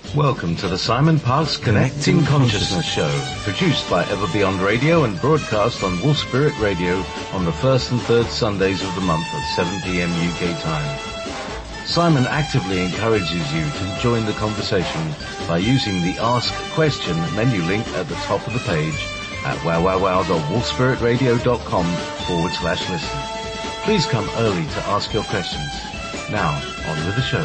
Welcome to the Simon Parkes Connecting Consciousness Show, produced by Ever Beyond Radio and broadcast on Wolf Spirit Radio on the first and third Sundays of the month at 7 p.m. UK time. Simon actively encourages you to join the conversation by using the Ask Question menu link at the top of the page at wowwowwow.wolfspiritradio.com/listen. Please come early to ask your questions. Now, on with the show.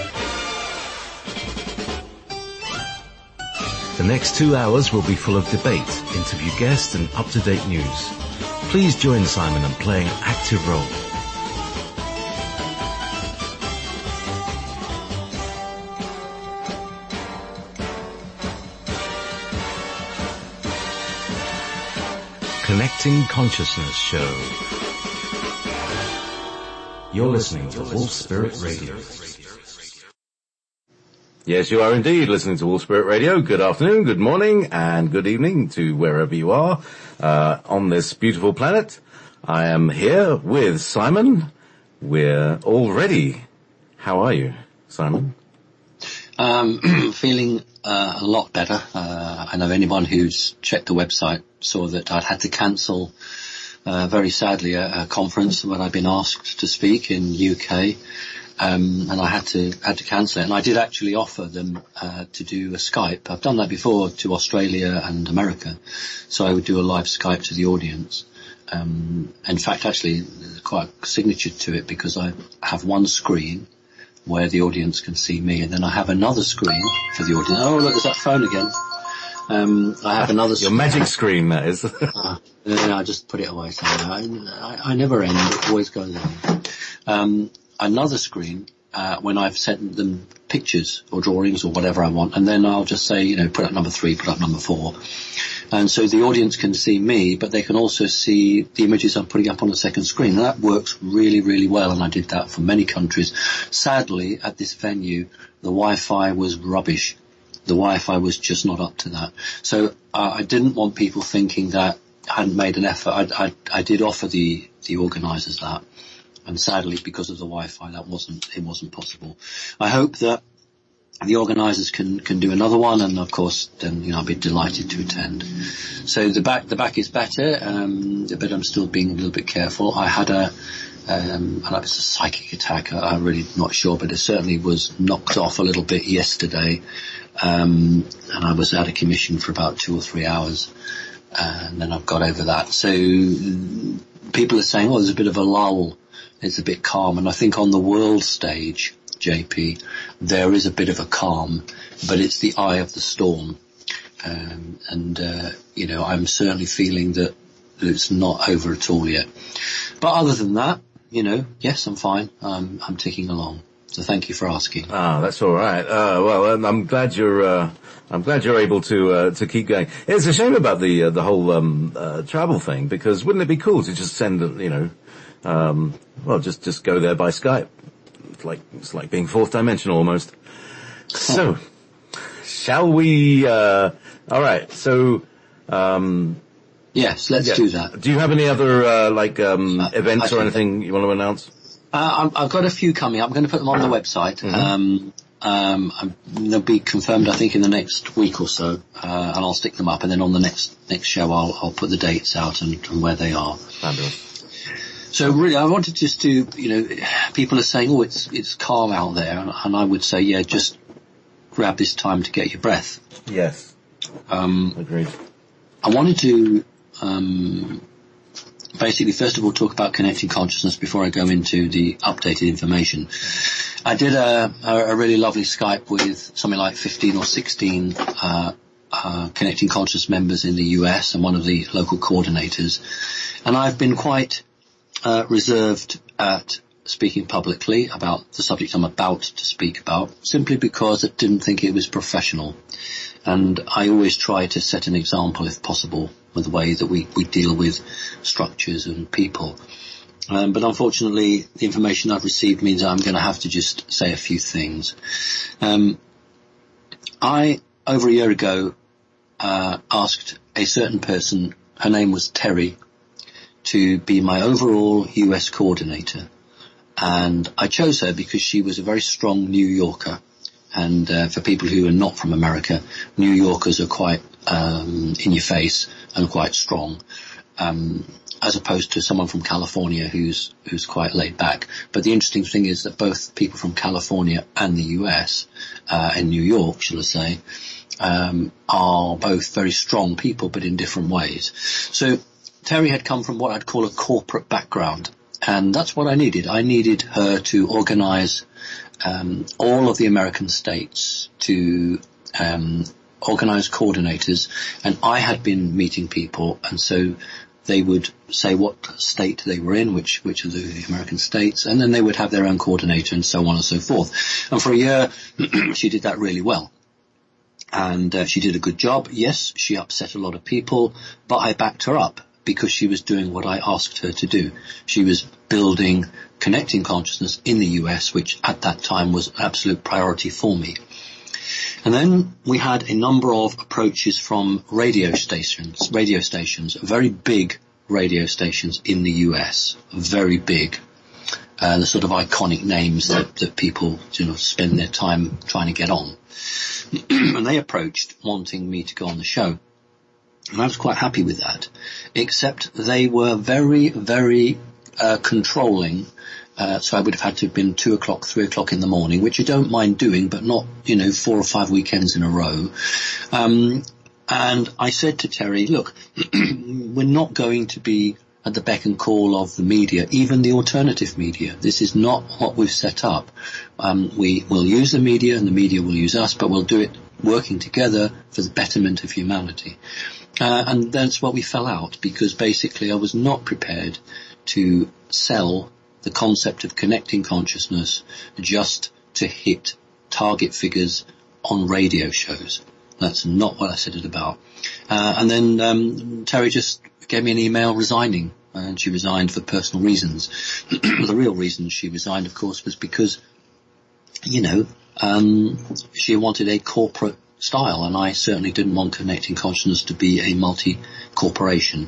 The next 2 hours will be full of debate, interview guests and up-to-date news. Please join Simon in playing an active role. Connecting Consciousness Show. You're listening to Wolf Spirit Radio. Yes, you are indeed listening to Wolf Spirit Radio. Good afternoon, good morning, and good evening to wherever you are on this beautiful planet. I am here with Simon. We're all ready. How are you, Simon? Feeling a lot better. I know anyone who's checked the website saw that I'd had to cancel, very sadly, a conference when I'd been asked to speak in UK. And I had to cancel it. And I did actually offer them to do a Skype. I've done that before to Australia and America. So I would do a live Skype to the audience. In fact, actually, there's quite a signature to it because I have one screen where the audience can see me, and then I have another screen for the audience. Oh, look, there's that phone again. I have another Your magic screen, that is. I just put it away somewhere. I never end. It always goes on. Another screen when I've sent them pictures or drawings or whatever I want, and then I'll just say, put up number 3, put up number 4. And so the audience can see me, but they can also see the images I'm putting up on the second screen. And that works really, really well, and I did that for many countries. Sadly, at this venue, the Wi-Fi was rubbish. The Wi-Fi was just not up to that. So I didn't want people thinking that I hadn't made an effort. I did offer the organisers that. And sadly, because of the Wi-Fi, it wasn't possible. I hope that the organisers can do another one, and of course, then I'll be delighted to attend. So the back is better, but I'm still being a little bit careful. I had and it was a psychic attack. I'm really not sure, but it certainly was knocked off a little bit yesterday, and I was out of commission for about 2 or 3 hours, and then I've got over that. So people are saying, there's a bit of a lull. It's a bit calm, and I think on the world stage, JP, there is a bit of a calm, but it's the eye of the storm. I'm certainly feeling that it's not over at all yet. But other than that, yes, I'm fine. I'm ticking along. So thank you for asking. That's all right. I'm glad you're able to keep going. It's a shame about the whole travel thing, because wouldn't it be cool to just send just go there by Skype. It's like being fourth dimensional almost. So, shall we, alright, so, yes, let's do that. Do you have any other, events or anything you want to announce? I've got a few coming up. I'm going to put them on the website. Mm-hmm. They'll be confirmed, I think, in the next week or so, and I'll stick them up, and then on the next show I'll put the dates out and where they are. Fabulous. So really, I wanted just to, people are saying, it's calm out there, and I would say, just grab this time to get your breath. Yes. Agreed. I wanted to, basically, first of all, talk about connecting consciousness before I go into the updated information. I did a really lovely Skype with something like 15 or 16, connecting conscious members in the US and one of the local coordinators. And I've been quite reserved at speaking publicly about the subject I'm about to speak about, simply because I didn't think it was professional. And I always try to set an example, if possible, with the way that we deal with structures and people. But unfortunately, the information I've received means I'm going to have to just say a few things. I, over a year ago, asked a certain person, her name was Terry, to be my overall US coordinator. And I chose her because she was a very strong New Yorker, And for people who are not from America, New Yorkers are quite in your face and quite strong, as opposed to someone from California who's quite laid back. But the interesting thing is that both people from California and the US, and New York, shall I say, are both very strong people, but in different ways. So Terry had come from what I'd call a corporate background, and that's what I needed. I needed her to organize all of the American states, to organize coordinators, and I had been meeting people, and so they would say what state they were in, which of the American states, and then they would have their own coordinator and so on and so forth. And for a year, she did that really well. And she did a good job. Yes, she upset a lot of people, but I backed her up because she was doing what I asked her to do. She was building connecting consciousness in the US, which at that time was an absolute priority for me. And then we had a number of approaches from radio stations, very big radio stations in the US, very big. The sort of iconic names that people, spend their time trying to get on. And they approached wanting me to go on the show. And I was quite happy with that, except they were very, very controlling. So I would have had to have been 2 o'clock, 3 o'clock in the morning, which I don't mind doing, but not, 4 or 5 weekends in a row. And I said to Terry, look, we're not going to be at the beck and call of the media, even the alternative media. This is not what we've set up. We will use the media and the media will use us, but we'll do it working together for the betterment of humanity. And that's what we fell out, because basically I was not prepared to sell the concept of connecting consciousness just to hit target figures on radio shows. That's not what I said it about. And then Terry just gave me an email resigning, and she resigned for personal reasons. The real reason she resigned, of course, was because, she wanted a corporate style, and I certainly didn't want Connecting Consciousness to be a multi-corporation.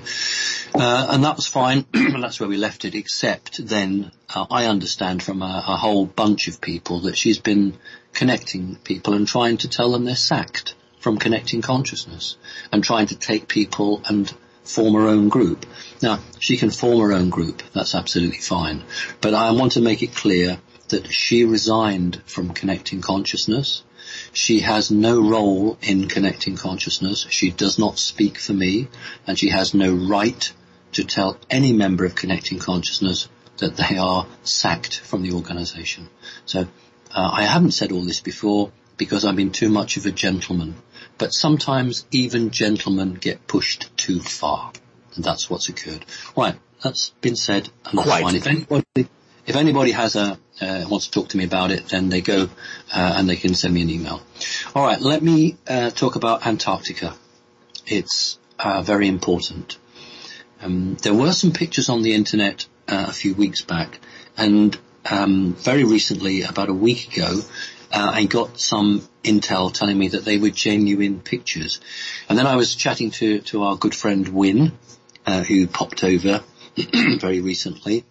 And that was fine, and that's where we left it, except then I understand from a whole bunch of people that she's been connecting people and trying to tell them they're sacked from Connecting Consciousness, and trying to take people and form her own group. Now, she can form her own group, that's absolutely fine, but I want to make it clear that she resigned from Connecting Consciousness. She has no role in Connecting Consciousness. She does not speak for me, and she has no right to tell any member of Connecting Consciousness that they are sacked from the organization. So I haven't said all this before because I've been too much of a gentleman. But sometimes even gentlemen get pushed too far, and that's what's occurred. Right, that's been said, and that's fine. If anybody has wants to talk to me about it, then they go and they can send me an email. All right, let me talk about Antarctica. It's very important. There were some pictures on the internet a few weeks back, and very recently, about a week ago, I got some intel telling me that they were genuine pictures. And then I was chatting to our good friend Wynne, who popped over very recently.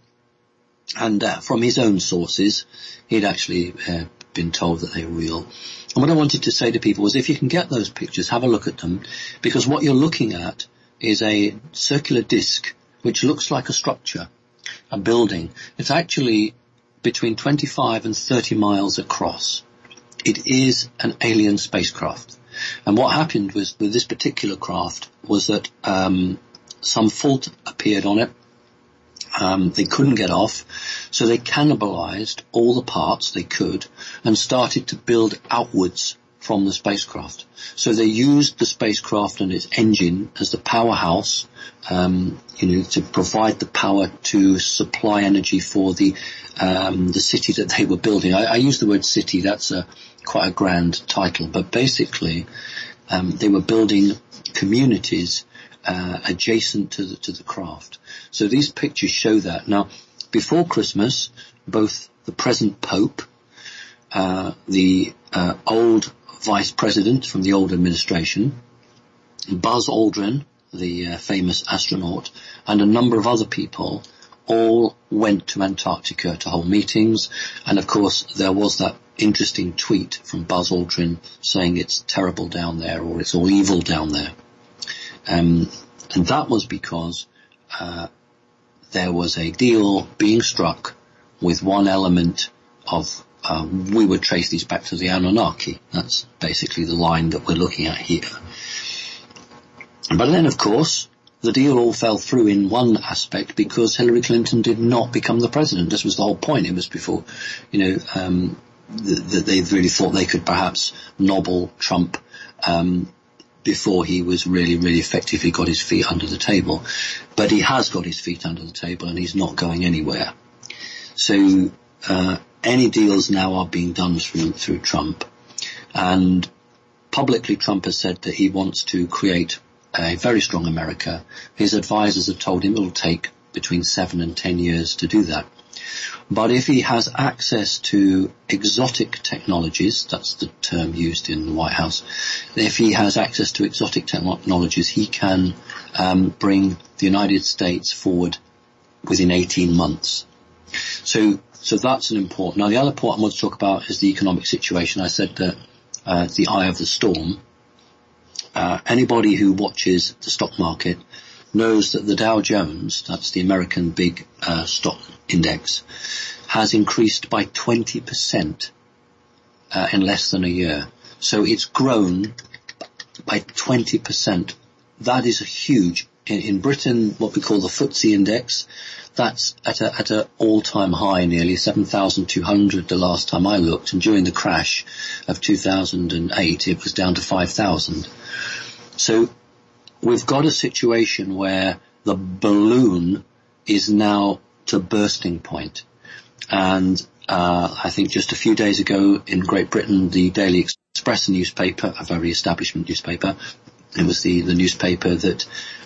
And from his own sources, he'd actually been told that they were real. And what I wanted to say to people was, if you can get those pictures, have a look at them, because what you're looking at is a circular disc which looks like a structure, a building. It's actually between 25 and 30 miles across. It is an alien spacecraft. And what happened was with this particular craft was that some fault appeared on it. They couldn't get off, so they cannibalized all the parts they could and started to build outwards from the spacecraft. So they used the spacecraft and its engine as the powerhouse, to provide the power to supply energy for the city that they were building. I use the word city, that's quite a grand title, but basically they were building communities adjacent to the craft. So these pictures show that. Now, before Christmas, both the present Pope, the old Vice President from the old administration, Buzz Aldrin, the famous astronaut, and a number of other people all went to Antarctica to hold meetings. And of course, there was that interesting tweet from Buzz Aldrin saying it's terrible down there or it's all evil down there. And that was because there was a deal being struck with one element of, we would trace these back to the Anunnaki. That's basically the line that we're looking at here. But then, of course, the deal all fell through in one aspect because Hillary Clinton did not become the president. This was the whole point. It was before, that they really thought they could perhaps nobble Trump before he was really effectively got his feet under the table. But he has got his feet under the table and he's not going anywhere. So any deals now are being done through Trump. And publicly Trump has said that he wants to create a very strong America. His advisors have told him it will take between 7 and 10 years to do that. But if he has access to exotic technologies, that's the term used in the White House, if he has access to exotic technologies, he can bring the United States forward within 18 months. So that's an important. Now, the other point I want to talk about is the economic situation. I said that the eye of the storm. Anybody who watches the stock market knows that the Dow Jones, that's the American big stock index, has increased by 20% in less than a year. So it's grown by 20%. That is a huge. In Britain, what we call the FTSE index, that's at a all-time high, nearly 7,200 the last time I looked, and during the crash of 2008, it was down to 5,000. So we've got a situation where the balloon is now to bursting point. And I think just a few days ago in Great Britain, the Daily Express newspaper, a very establishment newspaper, it was the newspaper that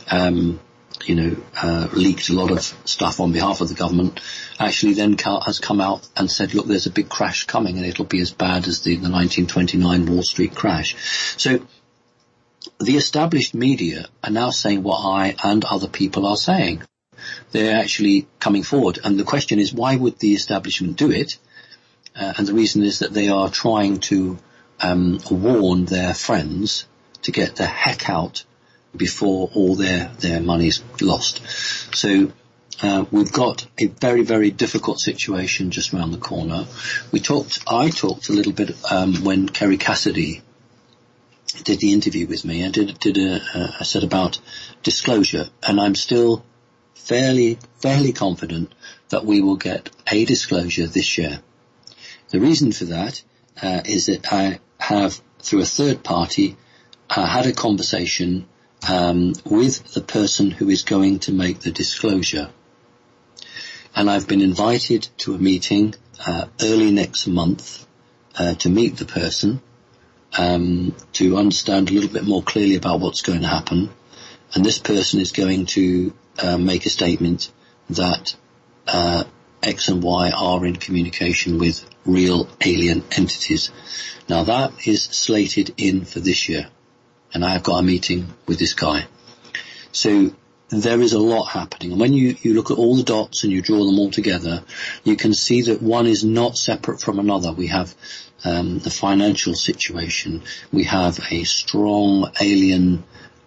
leaked a lot of stuff on behalf of the government, actually then has come out and said, look, there's a big crash coming and it'll be as bad as the 1929 Wall Street crash. So the established media are now saying what I and other people are saying. They're actually coming forward. And the question is, why would the establishment do it? And the reason is that they are trying to warn their friends to get the heck out before all their money's lost. So we've got a very difficult situation just around the corner. I talked a little bit when Kerry Cassidy did the interview with me and I said about disclosure, and I'm still fairly confident that we will get a disclosure this year. The reason for that is that I have, through a third party, had a conversation with the person who is going to make the disclosure. And I've been invited to a meeting early next month to meet the person, to understand a little bit more clearly about what's going to happen. And this person is going to make a statement that X and Y are in communication with real alien entities. Now that is slated in for this year. And I have got a meeting with this guy. So there is a lot happening. And when you look at all the dots and you draw them all together, you can see that one is not separate from another. We have the financial situation. We have a strong alien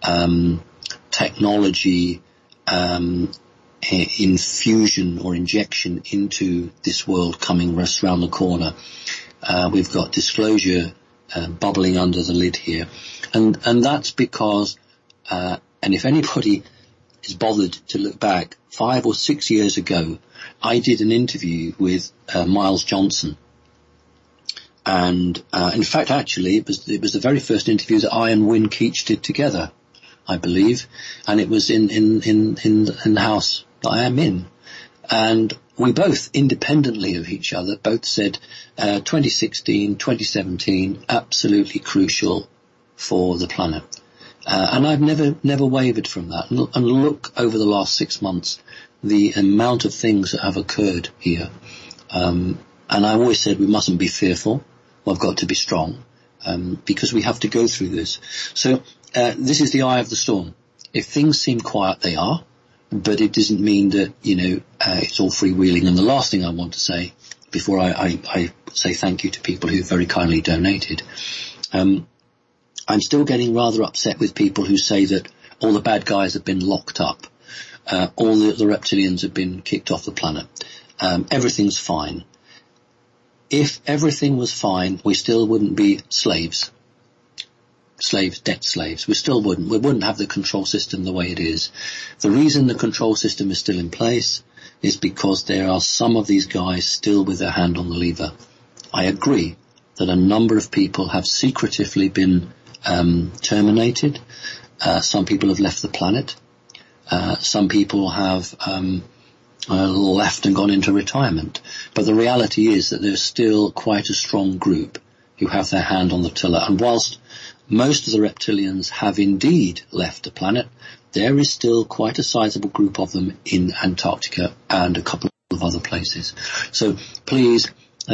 technology infusion or injection into this world coming just around the corner. We've got disclosure bubbling under the lid here. And that's because, and if anybody is bothered to look back, 5 or 6 years ago, I did an interview with Miles Johnson. And in fact, actually, it was the very first interview that I and Wynne Keach did together, I believe. And it was in the house that I am in. And we both, independently of each other, both said 2016, 2017, absolutely crucial for the planet. And I've never wavered from that. And look over the last 6 months, the amount of things that have occurred here. And I always said we mustn't be fearful. We've got to be strong, because we have to go through this. So this is the eye of the storm. If things seem quiet, they are. But it doesn't mean that, it's all freewheeling. And the last thing I want to say before I say thank you to people who very kindly donated. I'm still getting rather upset with people who say that all the bad guys have been locked up. All the reptilians have been kicked off the planet. Everything's fine. If everything was fine, we still wouldn't be slaves. Debt slaves. We still wouldn't. We wouldn't have the control system the way it is. The reason the control system is still in place is because there are some of these guys still with their hand on the lever. I agree that a number of people have secretively been terminated. Some people have left the planet. Some people have left and gone into retirement. But the reality is that there's still quite a strong group who have their hand on the tiller. And whilst most of the reptilians have indeed left the planet, there is still quite a sizable group of them in Antarctica and a couple of other places. So please,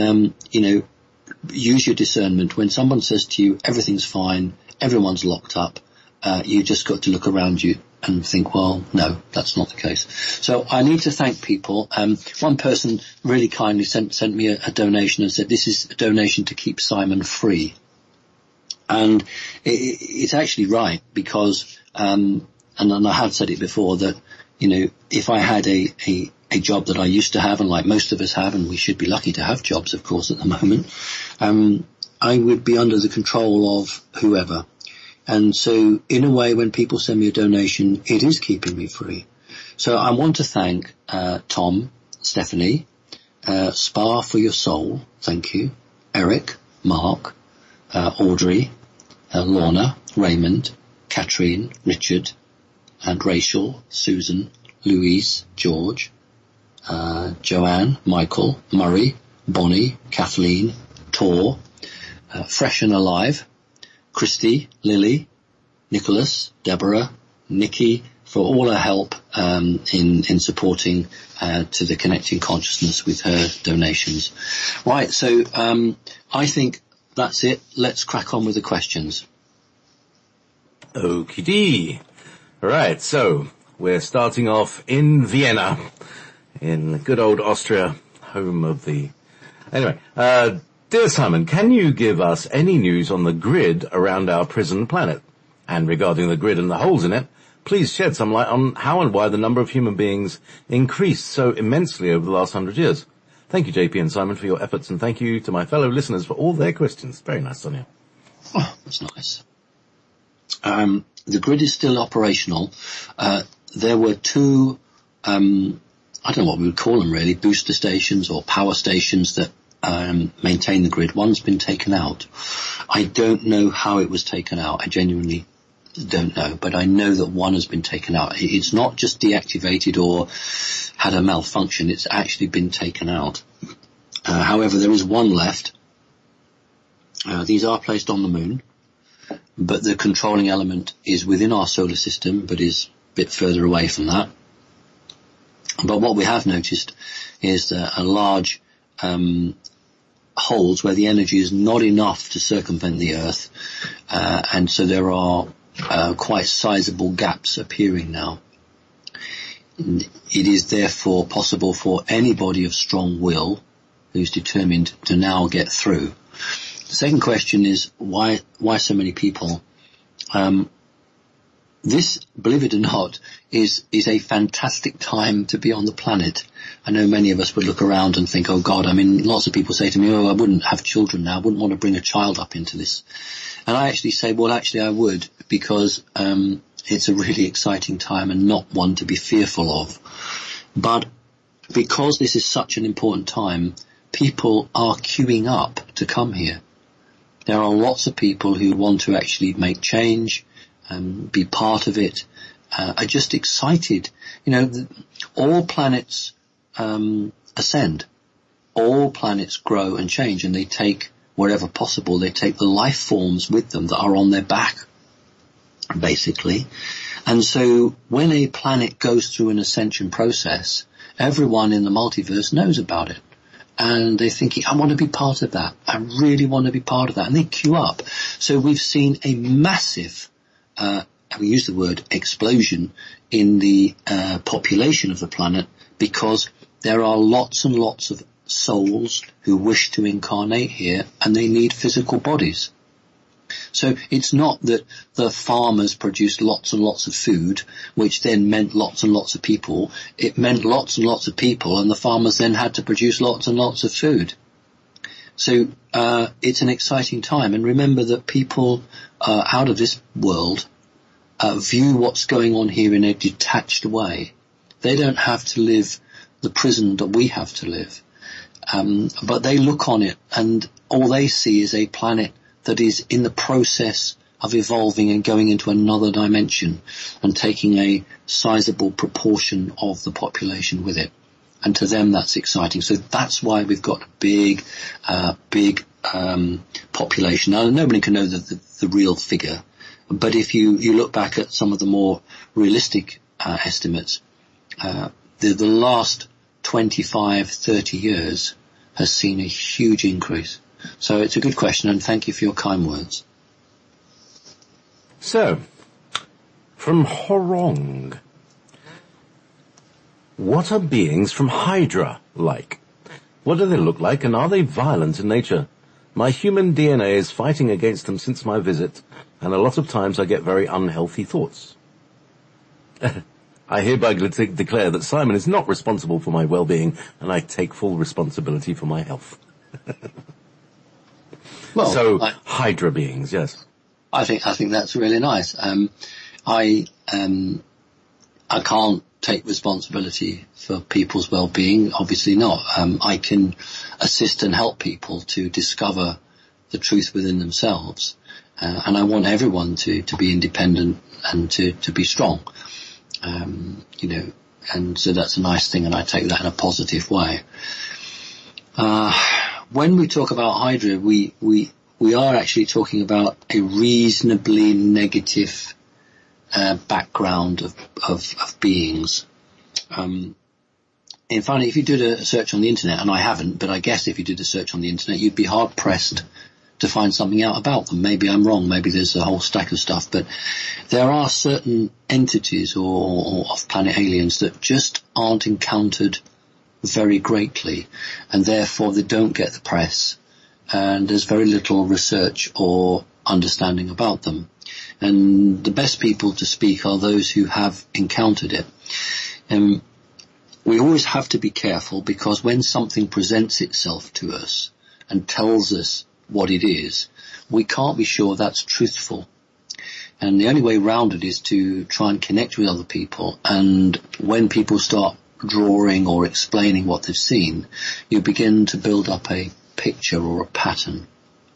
use your discernment. When someone says to you, everything's fine, everyone's locked up, you just got to look around you and think, well, no, that's not the case. So I need to thank people. One person really kindly sent me a donation and said, this is a donation to keep Simon free. And it's actually right, because, and I have said it before, that, if I had a job that I used to have, and like most of us have, and we should be lucky to have jobs, of course, at the moment, I would be under the control of whoever. And so, in a way, when people send me a donation, it is keeping me free. So I want to thank Tom, Stephanie, Spa for your soul, thank you, Eric, Mark, Audrey, Lorna, Raymond, Katrine, Richard, and Rachel, Susan, Louise, George, Joanne, Michael, Murray, Bonnie, Kathleen, Tor, Fresh and Alive, Christy, Lily, Nicholas, Deborah, Nikki, for all her help in supporting to the Connecting Consciousness with her donations. Right, so I think that's it. Let's crack on with the questions. Okie dee. Right, so we're starting off in Vienna, in good old Austria, home of the... Anyway, dear Simon, can you give us any news on the grid around our prison planet? And regarding the grid and the holes in it, please shed some light on how and why the number of human beings increased so immensely over the last 100 years. Thank you, JP and Simon, for your efforts, and thank you to my fellow listeners for all their questions. Very nice, Sonia. Oh, that's nice. The grid is still operational. There were two, I don't know what we would call them really, booster stations or power stations that maintain the grid. One's been taken out. I don't know how it was taken out. I genuinely don't know, but I know that one has been taken out. It's not just deactivated or had a malfunction. It's actually been taken out. However, there is one left. These are placed on the moon, but the controlling element is within our solar system, but is a bit further away from that. But what we have noticed is a large holes where the energy is not enough to circumvent the Earth, and so there are quite sizable gaps appearing now. It is therefore possible for anybody of strong will who's determined to now get through. The second question is why so many people? This, believe it or not, is a fantastic time to be on the planet. I know many of us would look around and think, oh God, lots of people say to me, oh, I wouldn't have children now, I wouldn't want to bring a child up into this. And I actually say, well, actually I would, because it's a really exciting time and not one to be fearful of. But because this is such an important time, people are queuing up to come here. There are lots of people who want to actually make change, be part of it, are just excited. All planets ascend. All planets grow and change, and they take, wherever possible, they take the life forms with them that are on their back, basically. And so when a planet goes through an ascension process, everyone in the multiverse knows about it. And they're thinking, I want to be part of that. I really want to be part of that. And they queue up. So we've seen a massive, we use the word explosion in the population of the planet, because there are lots and lots of souls who wish to incarnate here, and they need physical bodies. So it's not that the farmers produced lots and lots of food, which then meant lots and lots of people. It meant lots and lots of people, and the farmers then had to produce lots and lots of food. So it's an exciting time. And remember that people out of this world view what's going on here in a detached way. They don't have to live the prison that we have to live. But they look on it, and all they see is a planet that is in the process of evolving and going into another dimension and taking a sizable proportion of the population with it. And to them, that's exciting. So that's why we've got a big population. Now, nobody can know the real figure, but if you look back at some of the more realistic estimates, the last 25, 30 years has seen a huge increase. So it's a good question, and thank you for your kind words. So, from Horong, what are beings from Hydra like? What do they look like, and are they violent in nature? My human DNA is fighting against them since my visit, and a lot of times I get very unhealthy thoughts. I hereby declare that Simon is not responsible for my well-being, and I take full responsibility for my health. Well, so, Hydra beings, yes. I think that's really nice. I can't take responsibility for people's well-being, obviously not. I can assist and help people to discover the truth within themselves. And I want everyone to be independent and to be strong. And so that's a nice thing, and I take that in a positive way. When we talk about Hydra, we are actually talking about a reasonably negative background of beings. In fact, if you did a search on the internet, and I haven't, but I guess if you did a search on the internet, you'd be hard pressed to find something out about them. Maybe I'm wrong, maybe there's a whole stack of stuff, but there are certain entities or off-planet aliens that just aren't encountered very greatly, and therefore they don't get the press, and there's very little research or understanding about them. And the best people to speak are those who have encountered it. We always have to be careful, because when something presents itself to us and tells us what it is, we can't be sure that's truthful. And the only way around it is to try and connect with other people, and when people start drawing or explaining what they've seen, you begin to build up a picture or a pattern.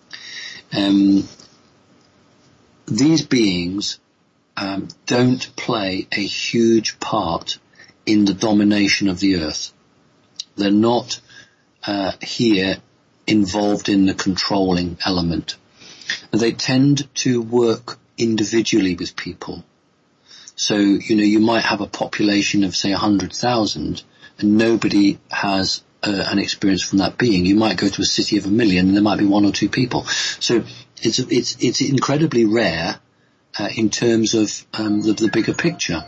These beings don't play a huge part in the domination of the earth. They're not here involved in the controlling element. They tend to work individually with people. So, you might have a population of, say, 100,000, and nobody has an experience from that being. You might go to a city of 1 million, and there might be 1 or 2 people. So it's incredibly rare in terms of the bigger picture.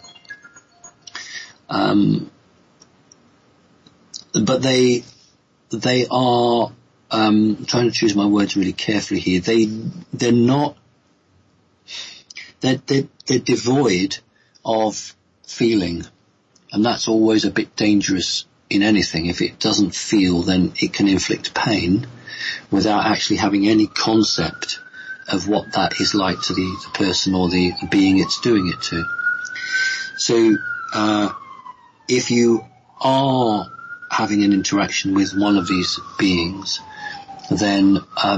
But they are trying to choose my words really carefully here. They're devoid of feeling, and that's always a bit dangerous in anything. If it doesn't feel, then it can inflict pain without actually having any concept of what that is like to the person or the being it's doing it to. So if you are having an interaction with one of these beings, then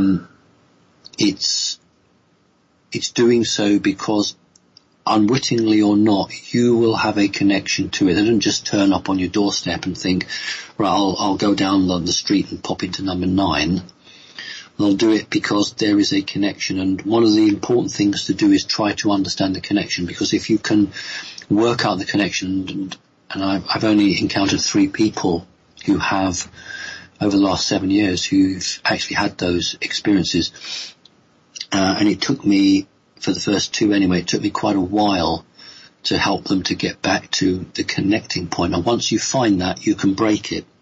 it's doing so because, unwittingly or not, you will have a connection to it. They don't just turn up on your doorstep and think, right, I'll go down the street and pop into number 9. They'll do it because there is a connection, and one of the important things to do is try to understand the connection, because if you can work out the connection, and I've only encountered 3 people who have, over the last 7 years, who've actually had those experiences, and it took me, for the first 2 anyway, it took me quite a while to help them to get back to the connecting point. And once you find that, you can break it.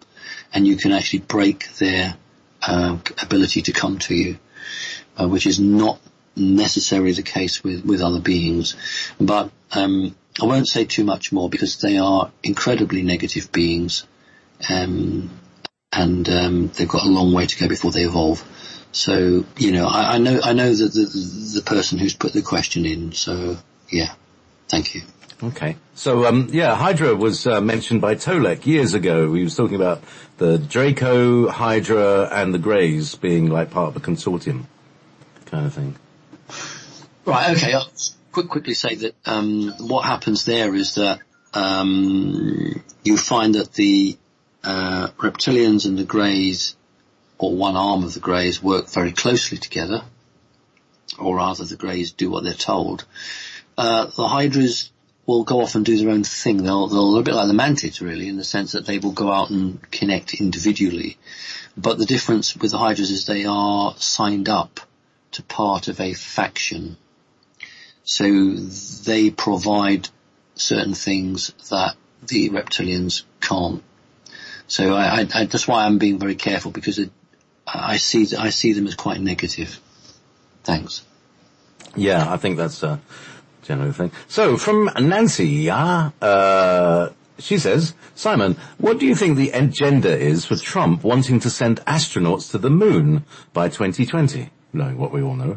and you can actually break their ability to come to you, which is not necessarily the case with other beings. But I won't say too much more because they are incredibly negative beings, and they've got a long way to go before they evolve. So, I know that the person who's put the question in. So, yeah, thank you. Okay. So, Hydra was mentioned by Tolek years ago. He was talking about the Draco, Hydra, and the Greys being like part of a consortium kind of thing. Right, okay. I'll quickly say that what happens there is that you find that the reptilians and the Greys, or one arm of the Greys, work very closely together, or rather the Greys do what they're told. The Hydras will go off and do their own thing. They'll a bit like the Mantids, really, in the sense that they will go out and connect individually. But the difference with the Hydras is they are signed up to part of a faction. So they provide certain things that the reptilians can't. So that's why I'm being very careful, because I see them as quite negative. Thanks. Yeah, I think that's a general thing. So from Nancy, she says, Simon, what do you think the agenda is for Trump wanting to send astronauts to the moon by 2020, knowing what we all know?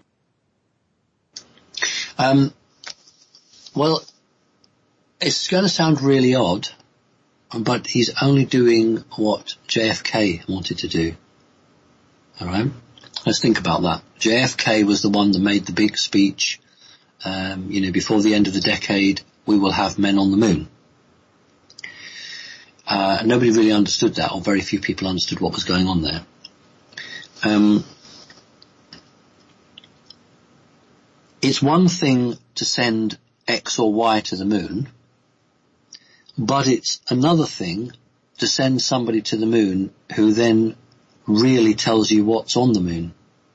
Well, it's going to sound really odd, but he's only doing what JFK wanted to do. All right? Let's think about that. JFK was the one that made the big speech, before the end of the decade, we will have men on the moon. Nobody really understood that, or very few people understood what was going on there. It's one thing to send X or Y to the moon, but it's another thing to send somebody to the moon who then really tells you what's on the moon.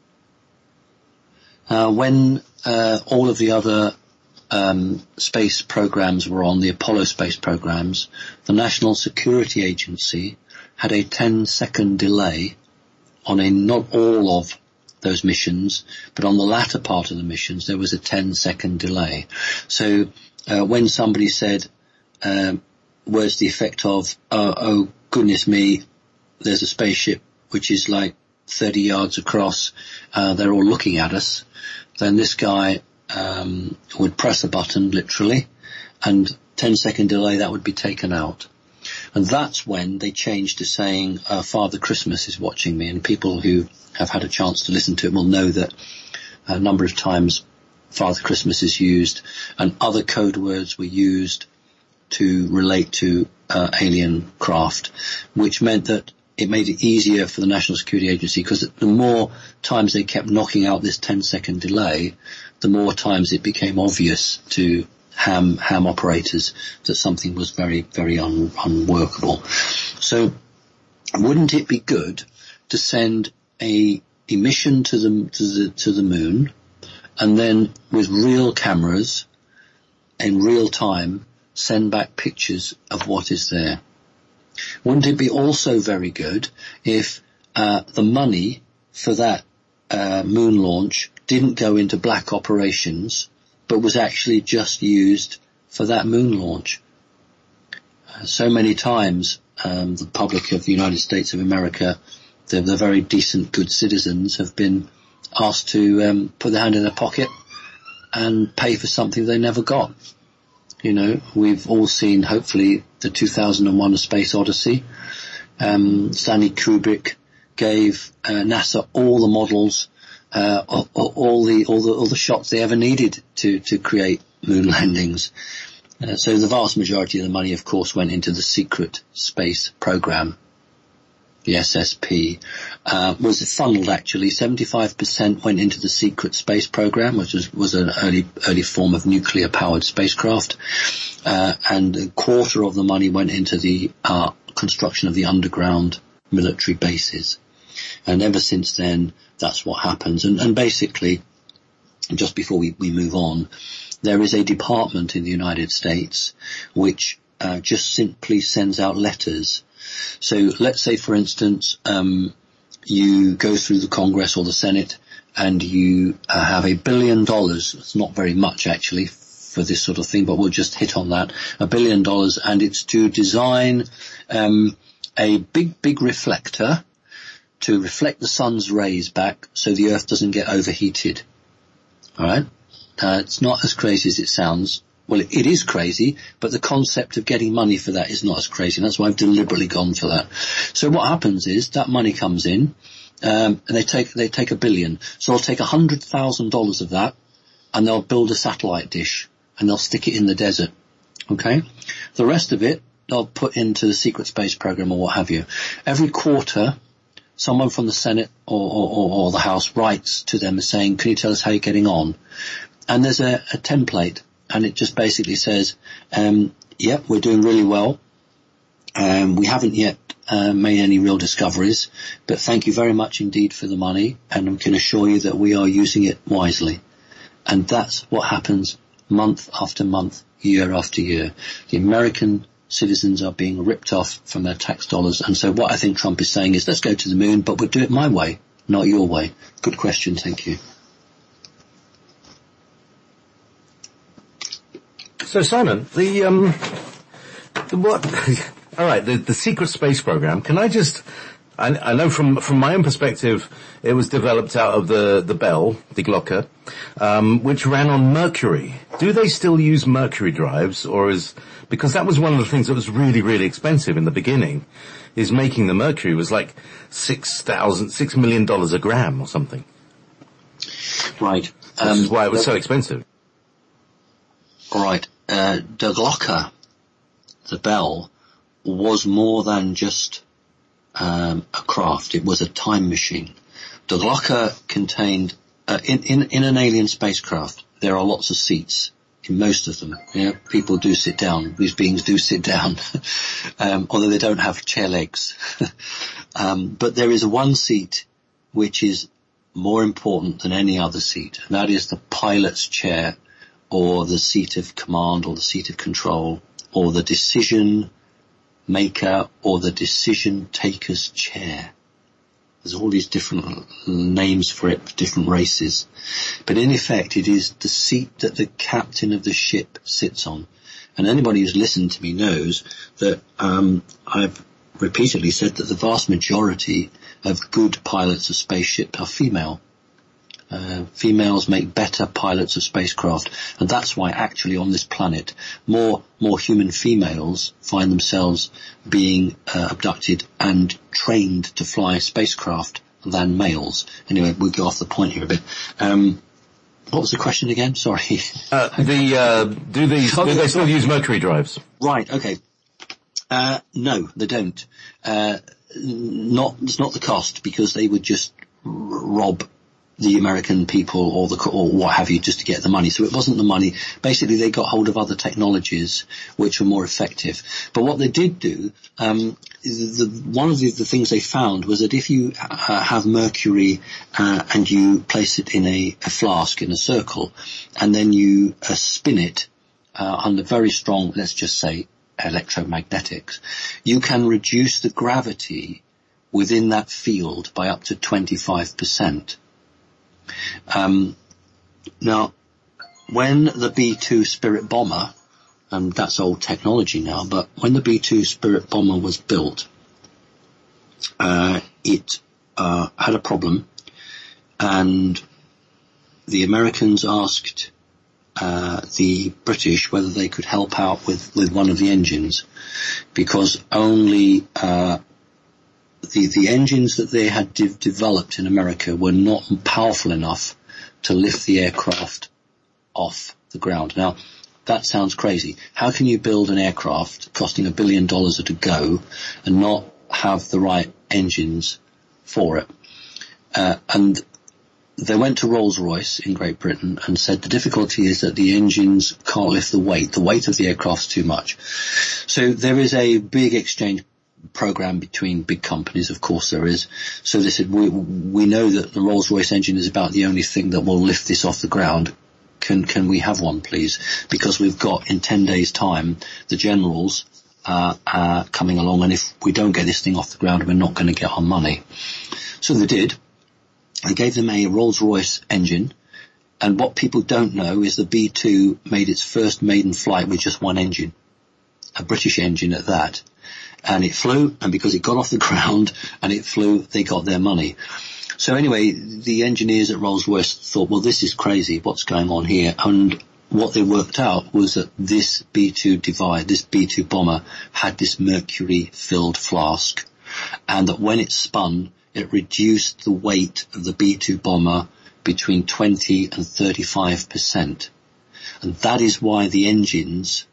When all of the other space programs were on, the Apollo space programs, the National Security Agency had a 10-second delay on not all of those missions, but on the latter part of the missions there was a 10-second delay. So when somebody said, where's the effect of, oh goodness me, there's a spaceship which is like 30 yards across, they're all looking at us, then this guy would press a button, literally, and 10-second delay, that would be taken out. And that's when they changed to saying, Father Christmas is watching me, and people who have had a chance to listen to it will know that a number of times Father Christmas is used, and other code words were used to relate to alien craft, which meant that it made it easier for the National Security Agency, because the more times they kept knocking out this 10-second delay, the more times it became obvious to ham operators that something was very, very unworkable. So wouldn't it be good to send a mission to the moon, and then with real cameras in real time send back pictures of what is there? Wouldn't it be also very good if the money for that moon launch didn't go into black operations, but was actually just used for that moon launch? So many times the public of the United States of America, the very decent, good citizens, have been asked to put their hand in their pocket and pay for something they never got. We've all seen, hopefully, the 2001: A Space Odyssey. Stanley Kubrick gave NASA all the models, all the shots they ever needed to create moon landings. So the vast majority of the money, of course, went into the secret space program. The SSP was funneled, actually. 75% went into the secret space program, which was an early form of nuclear powered spacecraft, and a quarter of the money went into the construction of the underground military bases. And ever since then, that's what happens. And basically, just before we move on, there is a department in the United States which just simply sends out letters So let's say, for instance, you go through the Congress or the Senate and you have $1 billion. It's not very much actually for this sort of thing, but we'll just hit on that. $1 billion, and it's to design a big reflector to reflect the sun's rays back so the earth doesn't get overheated. All right? It's not as crazy as it sounds. Well, it is crazy, but the concept of getting money for that is not as crazy. And that's why I've deliberately gone for that. So what happens is that money comes in, and they take $1 billion. So they'll take $100,000 of that, and they'll build a satellite dish, and they'll stick it in the desert. Okay? The rest of it, they'll put into the secret space program or what have you. Every quarter, someone from the Senate or the House writes to them saying, can you tell us how you're getting on? And there's a template. And it just basically says, yep, we're doing really well. We haven't yet made any real discoveries, but thank you very much indeed for the money, and I can assure you that we are using it wisely. And that's what happens month after month, year after year. The American citizens are being ripped off from their tax dollars. And so what I think Trump is saying is, let's go to the moon, but we'll do it my way, not your way. Good question, thank you. So Simon, the secret space program, can I just, I know from my own perspective, it was developed out of the Bell, the Glocke, which ran on mercury. Do they still use mercury drives, because that was one of the things that was really, really expensive in the beginning, is making the mercury was like $6 million a gram or something. Right. This is why it was so expensive. Right. The Glocke, the Bell, was more than just a craft. It was a time machine. The Glocke contained, in an alien spacecraft, there are lots of seats. In most of them, people do sit down. These beings do sit down, although they don't have chair legs. But there is one seat which is more important than any other seat, and that is the pilot's chair, or the seat of command, or the seat of control, or the decision maker, or the decision taker's chair. There's all these different names for it, for different races. But in effect, it is the seat that the captain of the ship sits on. And anybody who's listened to me knows that I've repeatedly said that the vast majority of good pilots of spaceship are female. Females make better pilots of spacecraft, and that's why actually on this planet more human females find themselves being abducted and trained to fly spacecraft than males. Anyway, we'll go off the point here a bit. What was the question again? Sorry. Do they still use mercury drives? Right. Okay. No, they don't. It's not the cost, because they would just rob the American people or what have you, just to get the money. So it wasn't the money. Basically, they got hold of other technologies which were more effective. But what they did do, one of the things they found was that if you have mercury and you place it in a flask in a circle, and then you spin it under very strong, let's just say, electromagnetics, you can reduce the gravity within that field by up to 25%. Now, when the B-2 Spirit bomber, and that's old technology now, but when the B-2 Spirit bomber was built, it had a problem, and the Americans asked the British whether they could help out with one of the engines, because only the engines that they had developed in America were not powerful enough to lift the aircraft off the ground. Now, that sounds crazy. How can you build an aircraft costing $1 billion at a go and not have the right engines for it? And they went to Rolls-Royce in Great Britain and said the difficulty is that the engines can't lift the weight. The weight of the aircraft's too much. So there is a big exchange program between big companies, of course there is. So they said, we know that the Rolls-Royce engine is about the only thing that will lift this off the ground. Can we have one, please? Because we've got, in 10 days' time, the generals coming along, and if we don't get this thing off the ground, we're not going to get our money. So they did. They gave them a Rolls-Royce engine, and what people don't know is the B-2 made its first maiden flight with just one engine, a British engine at that. And it flew, and because it got off the ground and it flew, they got their money. So anyway, the engineers at Rolls-Royce thought, well, this is crazy, what's going on here? And what they worked out was that this B-2 bomber had this mercury-filled flask, and that when it spun, it reduced the weight of the B-2 bomber between 20 and 35%. And that is why the engines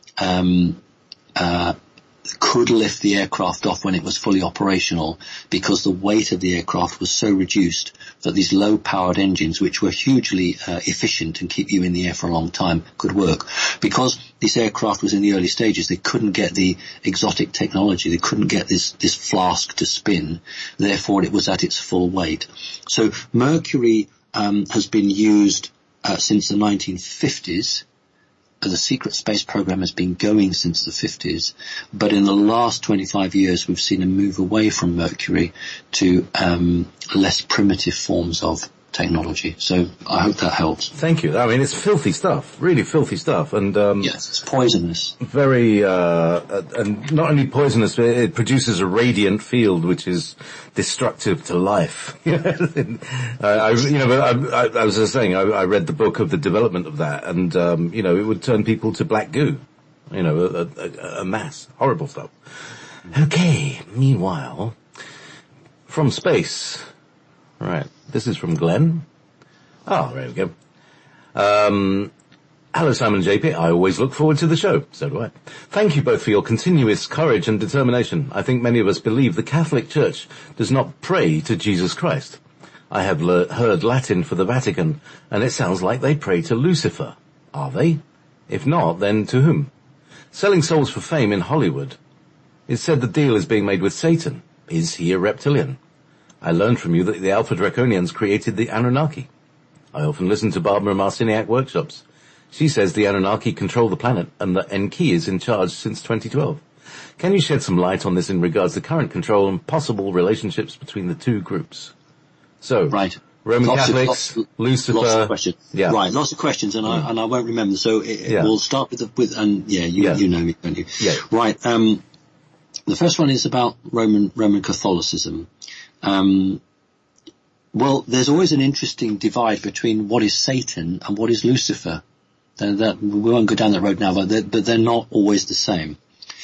could lift the aircraft off when it was fully operational, because the weight of the aircraft was so reduced that these low-powered engines, which were hugely efficient and keep you in the air for a long time, could work. Because this aircraft was in the early stages, they couldn't get the exotic technology, they couldn't get this flask to spin, therefore it was at its full weight. So mercury has been used since the 1950s. The secret space program has been going since the 50s, but in the last 25 years we've seen a move away from mercury to less primitive forms of technology. So I hope that helps. Thank you. I mean, it's filthy stuff, really filthy stuff. And yes, it's poisonous. Very, and not only poisonous, but it produces a radiant field which is destructive to life. I was just saying, I read the book of the development of that, and it would turn people to black goo. A mass. Horrible stuff. Okay, meanwhile, from space. Right, this is from Glenn. Oh, there we go. Hello, Simon and JP. I always look forward to the show. So do I. Thank you both for your continuous courage and determination. I think many of us believe the Catholic Church does not pray to Jesus Christ. I have heard Latin for the Vatican, and it sounds like they pray to Lucifer. Are they? If not, then to whom? Selling souls for fame in Hollywood. It's said the deal is being made with Satan. Is he a reptilian? I learned from you that the Alpha Draconians created the Anunnaki. I often listen to Barbara Marciniak workshops. She says the Anunnaki control the planet and that Enki is in charge since 2012. Can you shed some light on this in regards to current control and possible relationships between the two groups? So, right. Roman Catholics, Lucifer. Lots of questions. Yeah. Right, lots of questions, and I won't remember. So we'll start with you know me, don't you? Yeah. Right. The first one is about Roman Catholicism. Well, there's always an interesting divide between what is Satan and what is Lucifer. We won't go down that road now, but they're not always the same.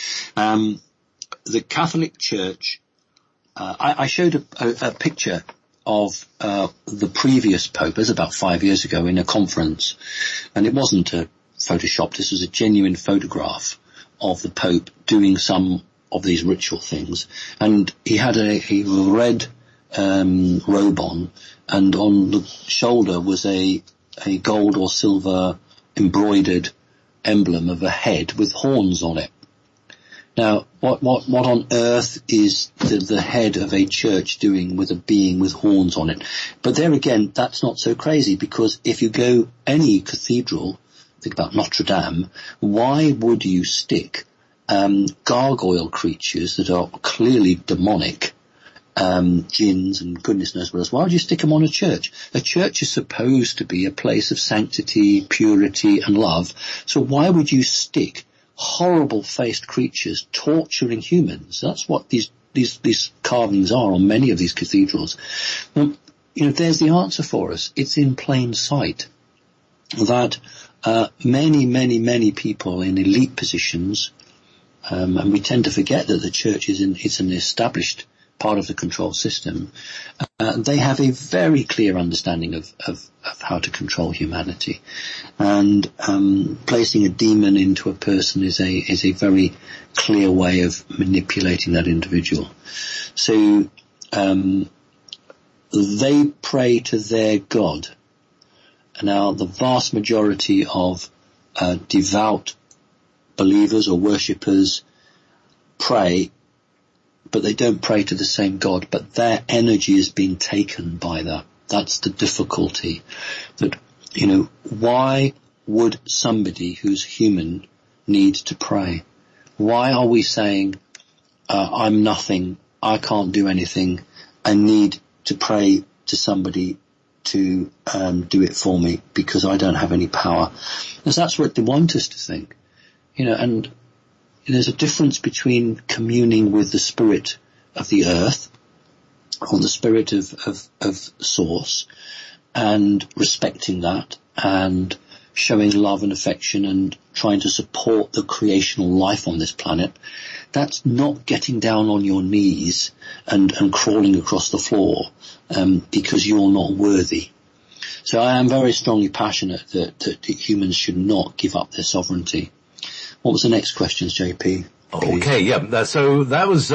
The Catholic Church, I showed a picture of the previous Pope. It was about 5 years ago in a conference, and it wasn't a Photoshop. This was a genuine photograph of the Pope doing some of these ritual things, and he had a red robe on, and on the shoulder was a gold or silver embroidered emblem of a head with horns on it. Now, what on earth is the head of a church doing with a being with horns on it? But there again, that's not so crazy, because if you go any cathedral, think about Notre Dame, why would you stick gargoyle creatures that are clearly demonic, jinns and goodness knows what else? Why would you stick them on a church? A church is supposed to be a place of sanctity, purity and love. So why would you stick horrible-faced creatures torturing humans? That's what these carvings are on many of these cathedrals. Well, there's the answer for us. It's in plain sight that many people in elite positions, and we tend to forget that the church it's an established part of the control system, they have a very clear understanding of how to control humanity. And placing a demon into a person is a very clear way of manipulating that individual. So they pray to their God. Now, the vast majority of devout believers or worshippers pray, but they don't pray to the same God, but their energy is being taken by that. That's the difficulty. That, why would somebody who's human need to pray? Why are we saying, I'm nothing, I can't do anything, I need to pray to somebody to do it for me because I don't have any power? Because that's what they want us to think. And there's a difference between communing with the spirit of the earth or the spirit of source and respecting that and showing love and affection and trying to support the creational life on this planet. That's not getting down on your knees and crawling across the floor because you're not worthy. So I am very strongly passionate that humans should not give up their sovereignty. What was the next question, JP? Okay, yeah. So that was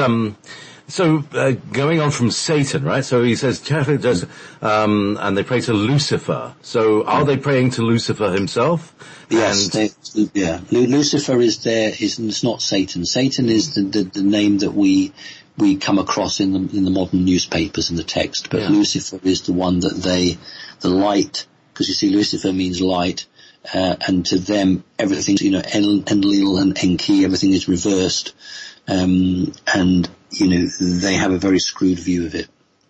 going on from Satan, right? So he says, and they pray to Lucifer. So are they praying to Lucifer himself? Yes, Lucifer is not Satan. Satan is the name that we come across in the modern newspapers and the text, but Lucifer is the one that the light, because you see Lucifer means light, and to them everything's, Enlil and Enki, everything is reversed, and they have a very screwed view of it.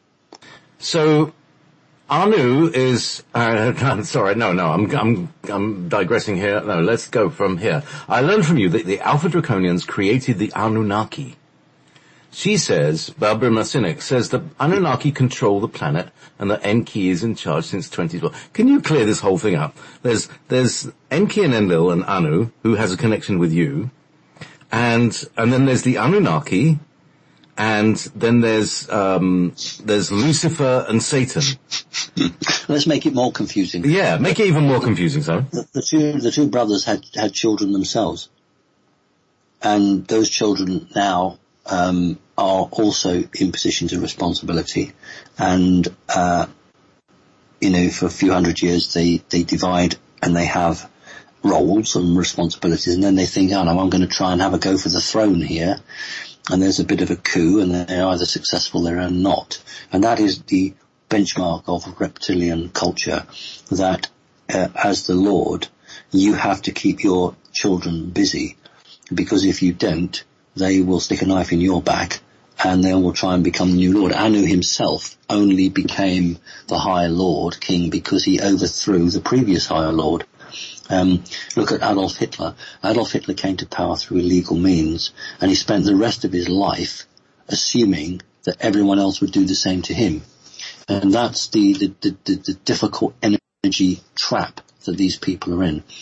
So Anu is, sorry, no, I'm digressing here. No, let's go from here. I learned from you that the Alpha Draconians created the Anunnaki. She says, Barbara Marcinic says that Anunnaki control the planet and that Enki is in charge since 2012. Can you clear this whole thing up? There's Enki and Enlil and Anu, who has a connection with you, and then there's the Anunnaki, and then there's Lucifer and Satan. Let's make it more confusing. Yeah, make it even more confusing, sorry. The two brothers had children themselves, and those children now are also in positions of responsibility, and for a few hundred years they divide and they have roles and responsibilities, and then they think, I'm going to try and have a go for the throne here, and there's a bit of a coup, and they're either successful or not. And that is the benchmark of reptilian culture, that as the Lord you have to keep your children busy, because if you don't, they will stick a knife in your back and they will try and become the new Lord. Anu himself only became the High Lord King because he overthrew the previous Higher Lord. Look at Adolf Hitler. Adolf Hitler came to power through illegal means, and he spent the rest of his life assuming that everyone else would do the same to him. And that's the difficult energy trap that these people are in.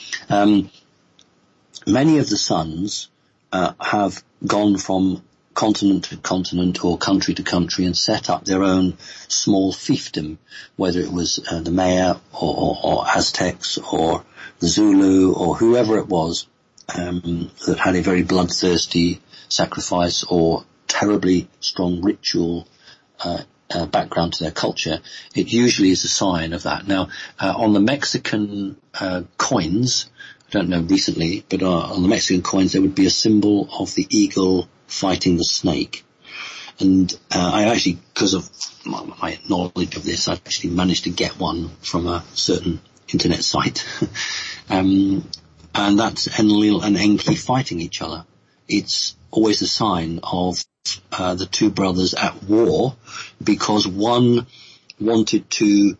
Many of the sons have gone from continent to continent or country to country and set up their own small fiefdom, whether it was the Maya or Aztecs or the Zulu or whoever it was, that had a very bloodthirsty sacrifice or terribly strong ritual background to their culture. It usually is a sign of that. Now, on the Mexican coins, I don't know recently, but on the Mexican coins there would be a symbol of the eagle fighting the snake. And I actually, because of my knowledge of this, I actually managed to get one from a certain internet site. And that's Enlil and Enki fighting each other. It's always a sign of the two brothers at war, because one wanted to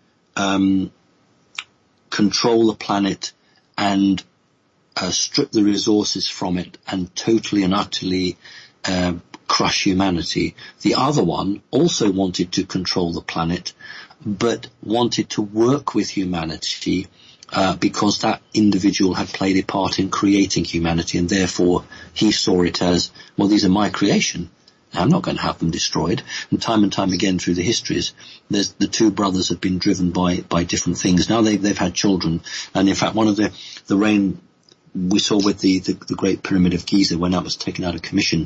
control the planet and strip the resources from it and totally and utterly crush humanity. The other one also wanted to control the planet, but wanted to work with humanity because that individual had played a part in creating humanity, and therefore he saw it as, well, these are my creation. I'm not going to have them destroyed. And time again through the histories, the two brothers have been driven by different things. Now they've had children, and in fact one of the reign we saw with the Great Pyramid of Giza, when that was taken out of commission,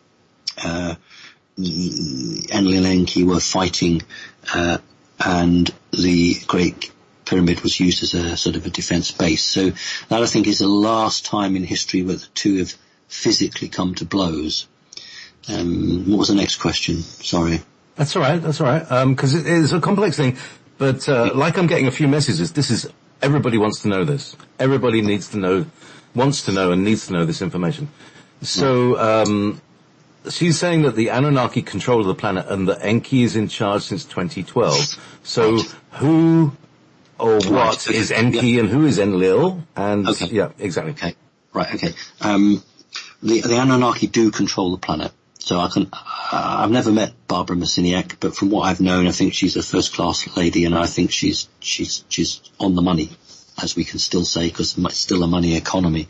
Enlil and Enki were fighting, and the Great Pyramid was used as a sort of a defense base. So that, I think, is the last time in history where the two have physically come to blows. What was the next question? Sorry. That's all right. Because it is a complex thing, but like I'm getting a few messages. This is, everybody wants to know this. Everybody wants to know and needs to know this information. So, she's saying that the Anunnaki control the planet and that Enki is in charge since 2012. So who or what is Enki and who is Enlil? And yeah, exactly. Okay. Right. Okay. The Anunnaki do control the planet. So I've never met Barbara Marciniak, but from what I've known, I think she's a first class lady, and I think she's on the money, as we can still say, because it's still a money economy.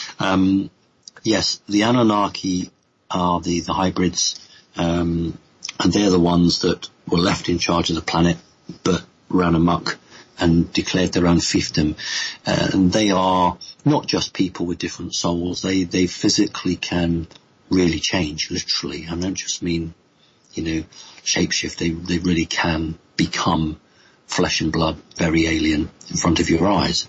Yes, the Anunnaki are the hybrids, and they're the ones that were left in charge of the planet, but ran amok and declared their own fiefdom. And they are not just people with different souls. They physically can really change, literally. I don't just mean, shapeshift. They really can become flesh and blood, very alien, in front of your eyes.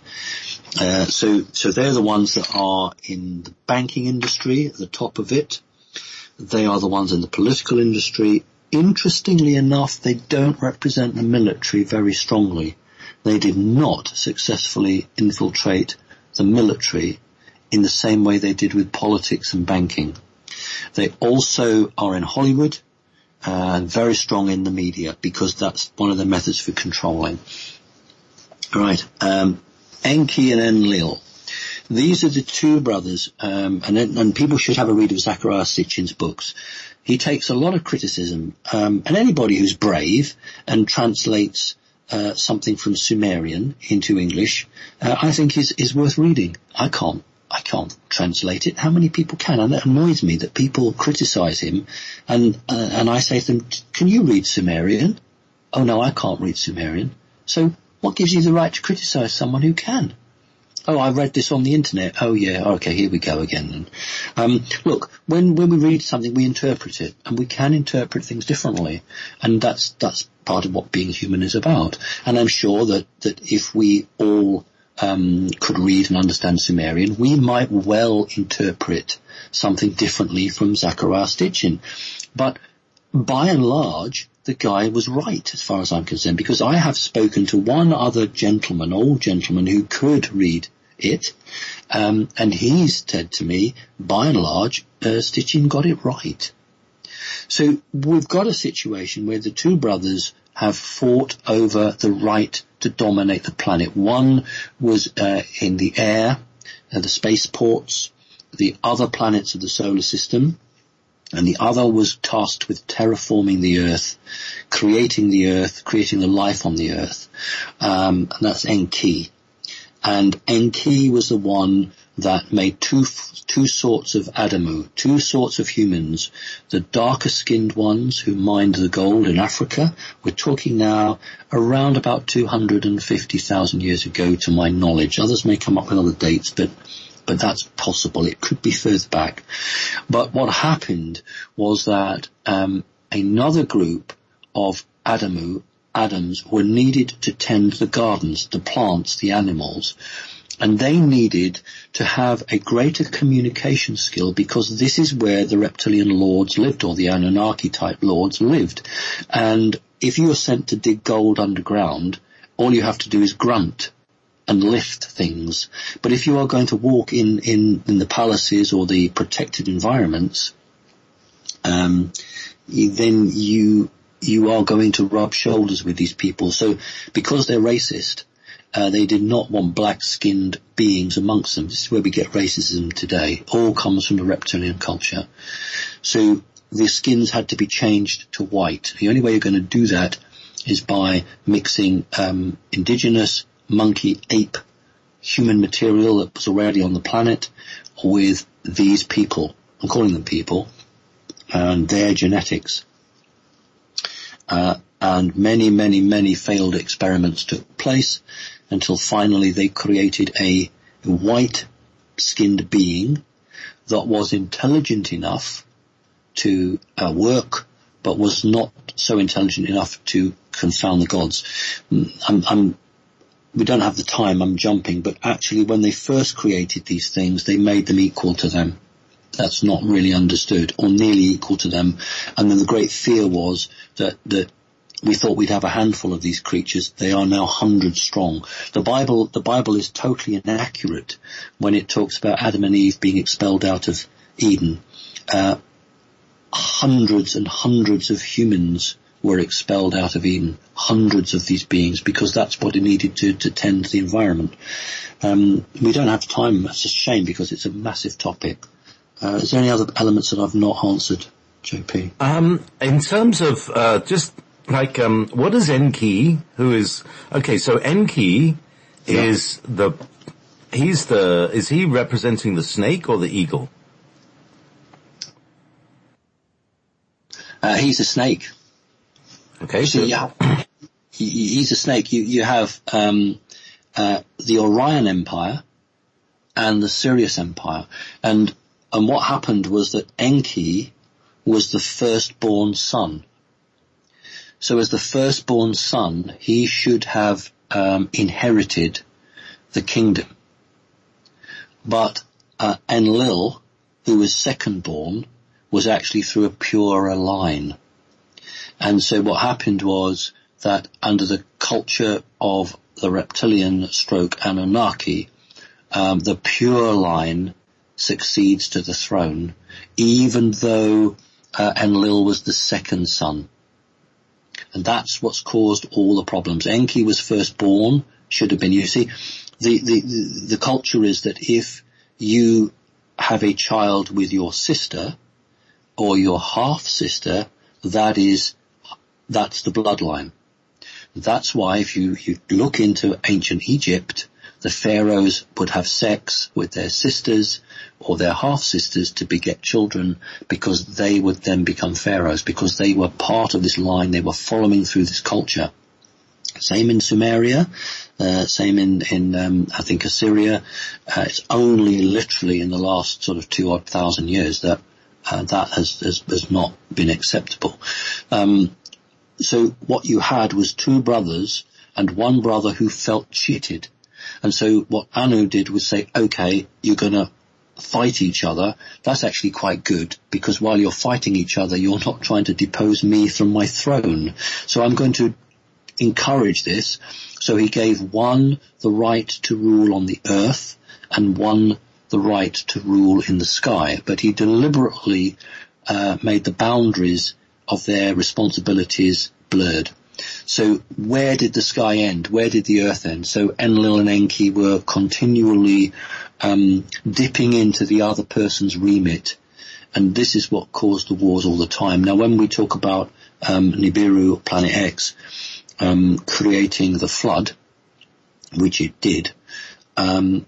So they're the ones that are in the banking industry, at the top of it. They are the ones in the political industry. Interestingly enough, they don't represent the military very strongly. They did not successfully infiltrate the military in the same way they did with politics and banking. They also are in Hollywood and very strong in the media, because that's one of their methods for controlling. All right. Enki and Enlil. These are the two brothers, and people should have a read of Zecharia Sitchin's books. He takes a lot of criticism, and anybody who's brave and translates something from Sumerian into English, I think is worth reading. I can't translate it. How many people can? And that annoys me that people criticize him, and I say to them, can you read Sumerian? Oh no, I can't read Sumerian. So what gives you the right to criticize someone who can? Oh, I read this on the internet. Oh yeah, okay, here we go again. Look, when we read something, we interpret it, and we can interpret things differently, and that's part of what being human is about. And I'm sure that if we all could read and understand Sumerian, we might well interpret something differently from Zecharia Sitchin. But by and large, the guy was right as far as I'm concerned, because I have spoken to one other gentleman, old gentleman, who could read it, and he's said to me, by and large, Sitchin got it right. So we've got a situation where the two brothers have fought over the right to dominate the planet. One was in the air, the spaceports, the other planets of the solar system, and the other was tasked with terraforming the Earth, creating the life on the Earth. And that's Enki. And Enki was the one that made two sorts of Adamu, two sorts of humans. The darker skinned ones who mined the gold in Africa. We're talking now around about 250,000 years ago, to my knowledge. Others may come up with other dates, but that's possible. It could be further back. But what happened was that another group of Adams were needed to tend the gardens, the plants, the animals, and they needed to have a greater communication skill, because this is where the reptilian lords lived, or the Anunnaki-type lords lived. And if you are sent to dig gold underground, all you have to do is grunt and lift things. But if you are going to walk in the palaces or the protected environments, then you are going to rub shoulders with these people. So because they're racist, they did not want black-skinned beings amongst them. This is where we get racism today. All comes from the reptilian culture. So the skins had to be changed to white. The only way you're going to do that is by mixing indigenous monkey, ape, human material that was already on the planet with these people. I'm calling them people, and their genetics. And many failed experiments took place until finally they created a white-skinned being that was intelligent enough to work, but was not so intelligent enough to confound the gods. We don't have the time, I'm jumping, but actually when they first created these things, they made them equal to them. That's not really understood, or nearly equal to them. And then the great fear was that we thought we'd have a handful of these creatures. They are now hundreds strong. The Bible is totally inaccurate when it talks about Adam and Eve being expelled out of Eden, hundreds and hundreds of humans were expelled out of Eden, hundreds of these beings, because that's what it needed to tend to the environment. We don't have time. That's a shame because it's a massive topic. Is there any other elements that I've not answered, JP? In terms of just like what is Enki? Who is okay? So Enki is is he representing the snake or the eagle? He's a snake. Okay, so yeah, he's a snake. You have the Orion Empire and the Sirius Empire, and what happened was that Enki was the firstborn son. So as the firstborn son, he should have inherited the kingdom. But Enlil, who was second-born, was actually through a purer line. And so what happened was that under the culture of the reptilian stroke Anunnaki, the pure line succeeds to the throne, even though Enlil was the second son. And that's what's caused all the problems. Enki was firstborn, should have been. You see, the culture is that if you have a child with your sister or your half-sister, that's the bloodline. That's why if you look into ancient Egypt, the pharaohs would have sex with their sisters or their half-sisters to beget children, because they would then become pharaohs, because they were part of this line. They were following through this culture. Same in Sumeria, same in I think Assyria. It's only literally in the last sort of 2,000 years that that has not been acceptable. So what you had was two brothers and one brother who felt cheated. And so what Anu did was say, okay, you're going to fight each other. That's actually quite good, because while you're fighting each other, you're not trying to depose me from my throne. So I'm going to encourage this. So he gave one the right to rule on the earth and one the right to rule in the sky. But he deliberately made the boundaries of their responsibilities blurred. So where did the sky end? Where did the earth end? So Enlil and Enki were continually dipping into the other person's remit, and this is what caused the wars all the time. Now, when we talk about Nibiru, Planet X, creating the flood, which it did, and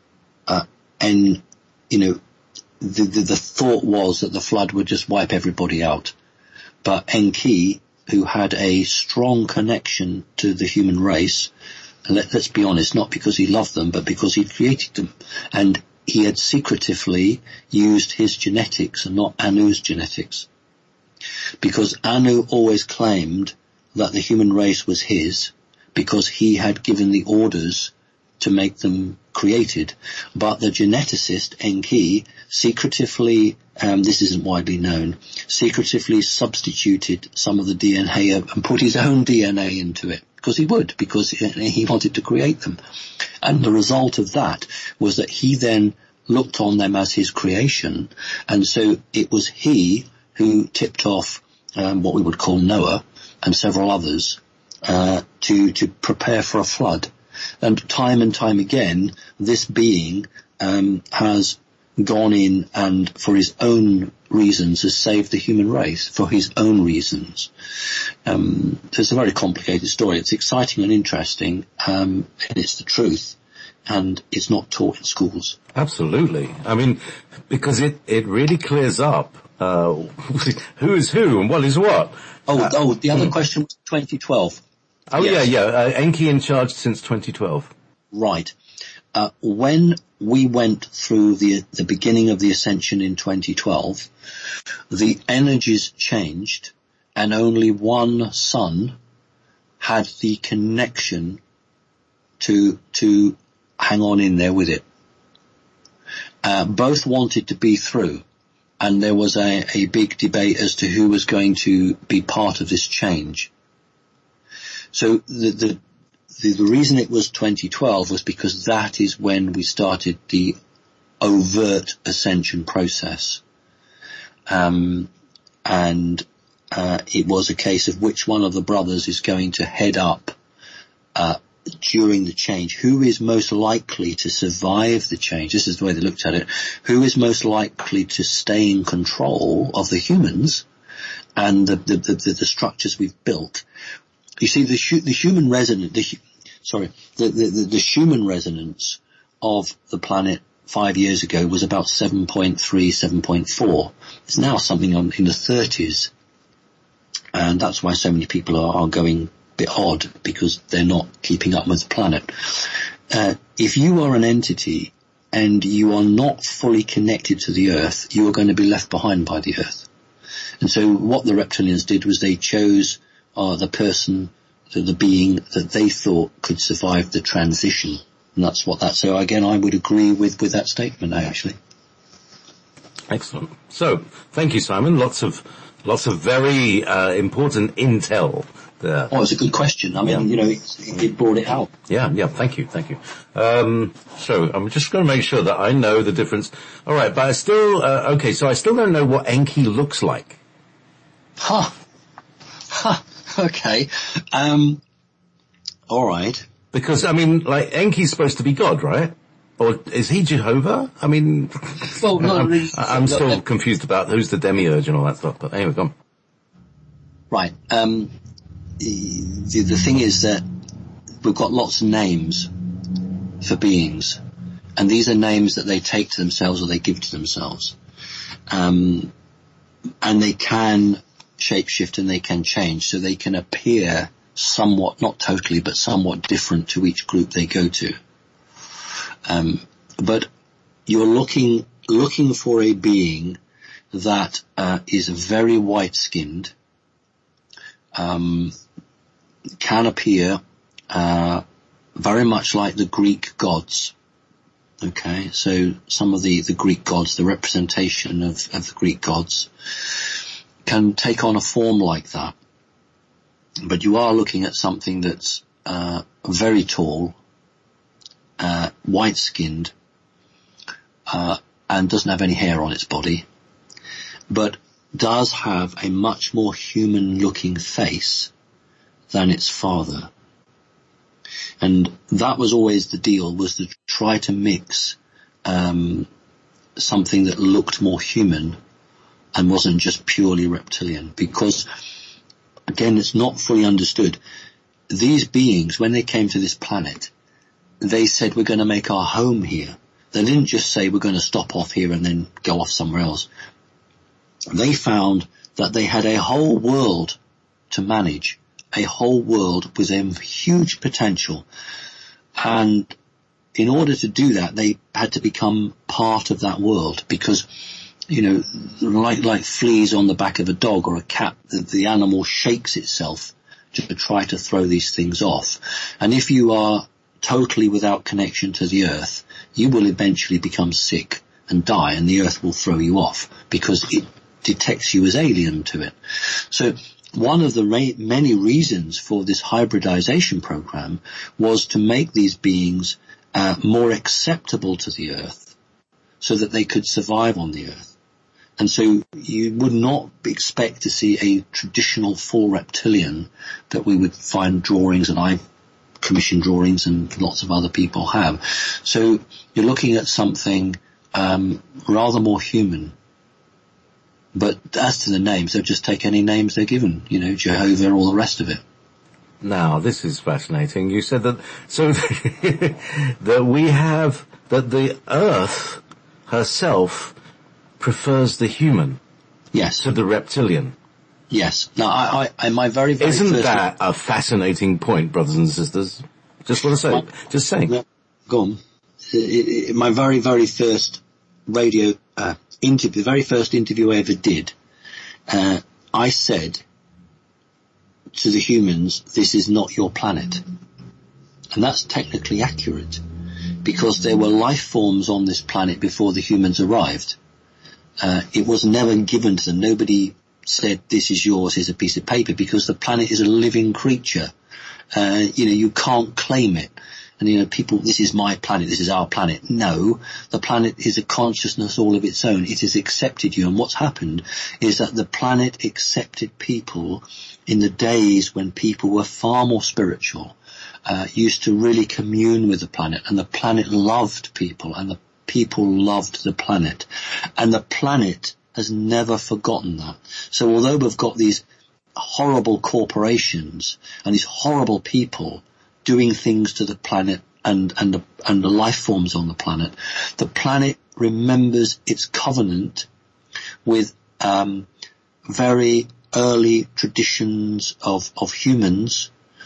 you know, the thought was that the flood would just wipe everybody out. But Enki, who had a strong connection to the human race, let's be honest, not because he loved them, but because he created them. And he had secretively used his genetics and not Anu's genetics. Because Anu always claimed that the human race was his, because he had given the orders to make them created. But the geneticist, Enki, secretively, this isn't widely known, secretively substituted some of the DNA and put his own DNA into it, because he would, because he wanted to create them. And the result of that was that he then looked on them as his creation, and so it was he who tipped off what we would call Noah and several others to prepare for a flood. And time again, this being has gone in and, for his own reasons, has saved the human race for his own reasons. It's a very complicated story. It's exciting and interesting, and it's the truth, and it's not taught in schools. Absolutely. I mean, because it really clears up who is who and what is what. The other question was 2012. Oh, yes. Yeah. Enki in charge since 2012. Right. When we went through the beginning of the ascension in 2012, the energies changed, and only one son had the connection to hang on in there with it. Both wanted to be through, and there was a big debate as to who was going to be part of this change. So the reason it was 2012 was because that is when we started the overt ascension process. It was a case of which one of the brothers is going to head up during the change. Who is most likely to survive the change? This is the way they looked at it. Who is most likely to stay in control of the humans and the structures we've built? You see, the human resonance of the planet 5 years ago was about 7.3, 7.4. It's now something in the 30s. And that's why so many people are going a bit odd, because they're not keeping up with the planet. If you are an entity and you are not fully connected to the Earth, you are going to be left behind by the Earth. And so what the reptilians did was they chose the person, the being that they thought could survive the transition. And that's what that. So again, I would agree with that statement, actually. Excellent. So, thank you, Simon. Lots of very important intel there. Oh, it's a good question. I mean, it brought it out. Yeah. Thank you. So I'm just going to make sure that I know the difference. All right, but I still okay. So I still don't know what Enki looks like. Okay. All right. Because Enki's supposed to be God, right? Or is he Jehovah? I mean, well, no, I'm still confused about who's the demiurge and all that stuff. But anyway, go on. Right. The thing is that we've got lots of names for beings, and these are names that they take to themselves or they give to themselves. And they can shapeshift and they can change, so they can appear somewhat, not totally, but somewhat different to each group they go to. But you're looking for a being that is very white-skinned, can appear very much like the Greek gods. Okay, so some of the Greek gods, the representation of the Greek gods, can take on a form like that. But you are looking at something that's very tall, white-skinned, and doesn't have any hair on its body, but does have a much more human-looking face than its father. And that was always the deal, was to try to mix something that looked more human and wasn't just purely reptilian, because, again, it's not fully understood. These beings, when they came to this planet, they said, we're going to make our home here. They didn't just say, we're going to stop off here and then go off somewhere else. They found that they had a whole world to manage, a whole world with a huge potential. And in order to do that, they had to become part of that world, because, like fleas on the back of a dog or a cat, the animal shakes itself to try to throw these things off. And if you are totally without connection to the Earth, you will eventually become sick and die, and the Earth will throw you off because it detects you as alien to it. So one of the many reasons for this hybridization program was to make these beings more acceptable to the Earth so that they could survive on the Earth. And so you would not expect to see a traditional full reptilian that we would find drawings, and I've commissioned drawings and lots of other people have. So you're looking at something rather more human. But as to the names, they'll just take any names they're given, Jehovah, all the rest of it. Now, this is fascinating. You said that, so that the Earth herself prefers the human. Yes. To the reptilian. Yes. Now, I my very, very Isn't first... that a fascinating point, brothers and sisters? Just want to say, just saying. Yeah, go on. My very, very first radio interview, the very first interview I ever did, I said to the humans, this is not your planet. And that's technically accurate, because there were life forms on this planet before the humans arrived. It was never given to them. Nobody said, this is yours, here's a piece of paper, because the planet is a living creature. You can't claim it. And, people, this is my planet, this is our planet. No, the planet is a consciousness all of its own. It has accepted you. And what's happened is that the planet accepted people in the days when people were far more spiritual, used to really commune with the planet, and the planet loved people, and the people loved the planet. And the planet has never forgotten that. So although we've got these horrible corporations and these horrible people doing things to the planet and the life forms on the planet remembers its covenant with very early traditions of humans,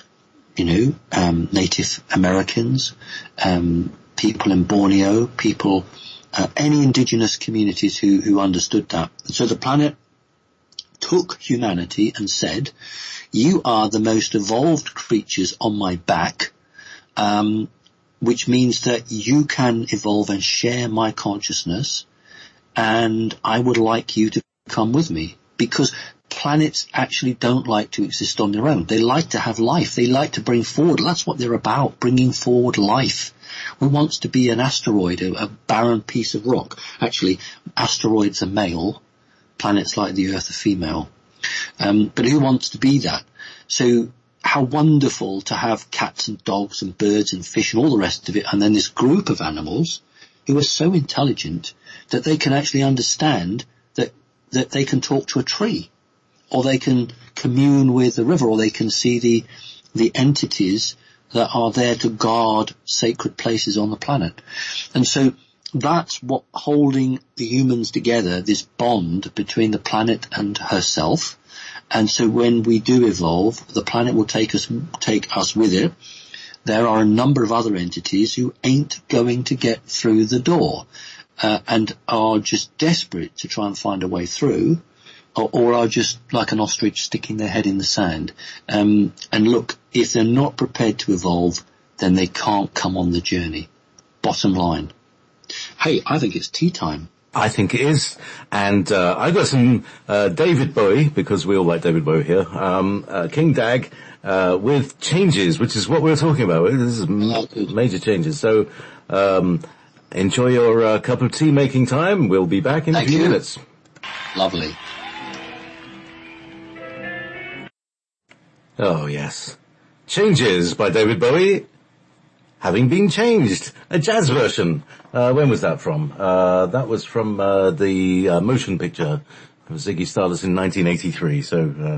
Native Americans, people in Borneo, people, any indigenous communities who understood that. So the planet took humanity and said, you are the most evolved creatures on my back, which means that you can evolve and share my consciousness, and I would like you to come with me. Because planets actually don't like to exist on their own. They like to have life. They like to bring forward. That's what they're about, bringing forward life. Who wants to be an asteroid, a barren piece of rock? Actually, asteroids are male. Planets like the Earth are female. But who wants to be that? So how wonderful to have cats and dogs and birds and fish and all the rest of it, and then this group of animals who are so intelligent that they can actually understand that they can talk to a tree, or they can commune with the river, or they can see the entities that are there to guard sacred places on the planet. And so that's what holding the humans together, this bond between the planet and herself. And so when we do evolve, the planet will take us with it. There are a number of other entities who ain't going to get through the door, and are just desperate to try and find a way through, or are just like an ostrich sticking their head in the sand. And look, if they're not prepared to evolve, then they can't come on the journey. Bottom line. Hey, I think it's tea time. I think it is. And I got some David Bowie, because we all like David Bowie here, King Dag, with Changes, which is what we were talking about. This is major changes. So enjoy your cup of tea making time. We'll be back in a few minutes. Lovely. Oh, yes. Changes by David Bowie. Having Been Changed, a jazz version. When was that from? That was from the motion picture of Ziggy Stardust in 1983. So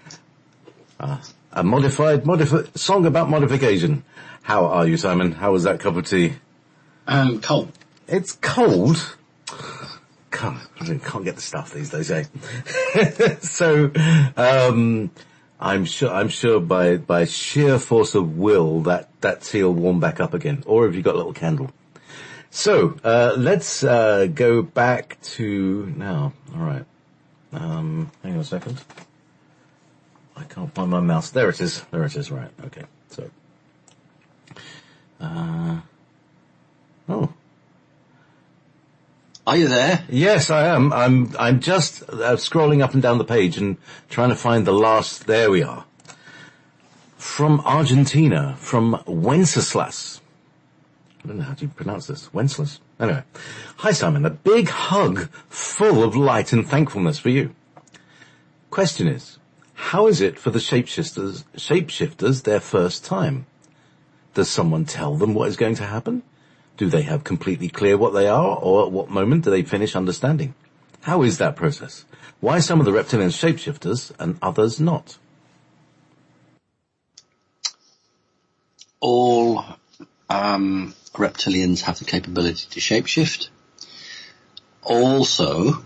a modified song about modification. How are you, Simon? How was that cup of tea? Cold. It's cold. Can't get the stuff these days, eh? So I'm sure by sheer force of will that tea will warm back up again. Or have you got a little candle? So, let's, go back to now. Alright. Hang on a second. I can't find my mouse. There it is. Right. Okay. So, oh. Are you there? Yes, I am. I'm just scrolling up and down the page and trying to find the last. There we are. From Argentina, from Wenceslas. I don't know how do you pronounce this. Wenceslas? Anyway. Hi, Simon. A big hug full of light and thankfulness for you. Question is, how is it for the shapeshifters their first time? Does someone tell them what is going to happen? Do they have completely clear what they are, or at what moment do they finish understanding? How is that process? Why some of the reptilian shapeshifters and others not? All reptilians have the capability to shapeshift. Also,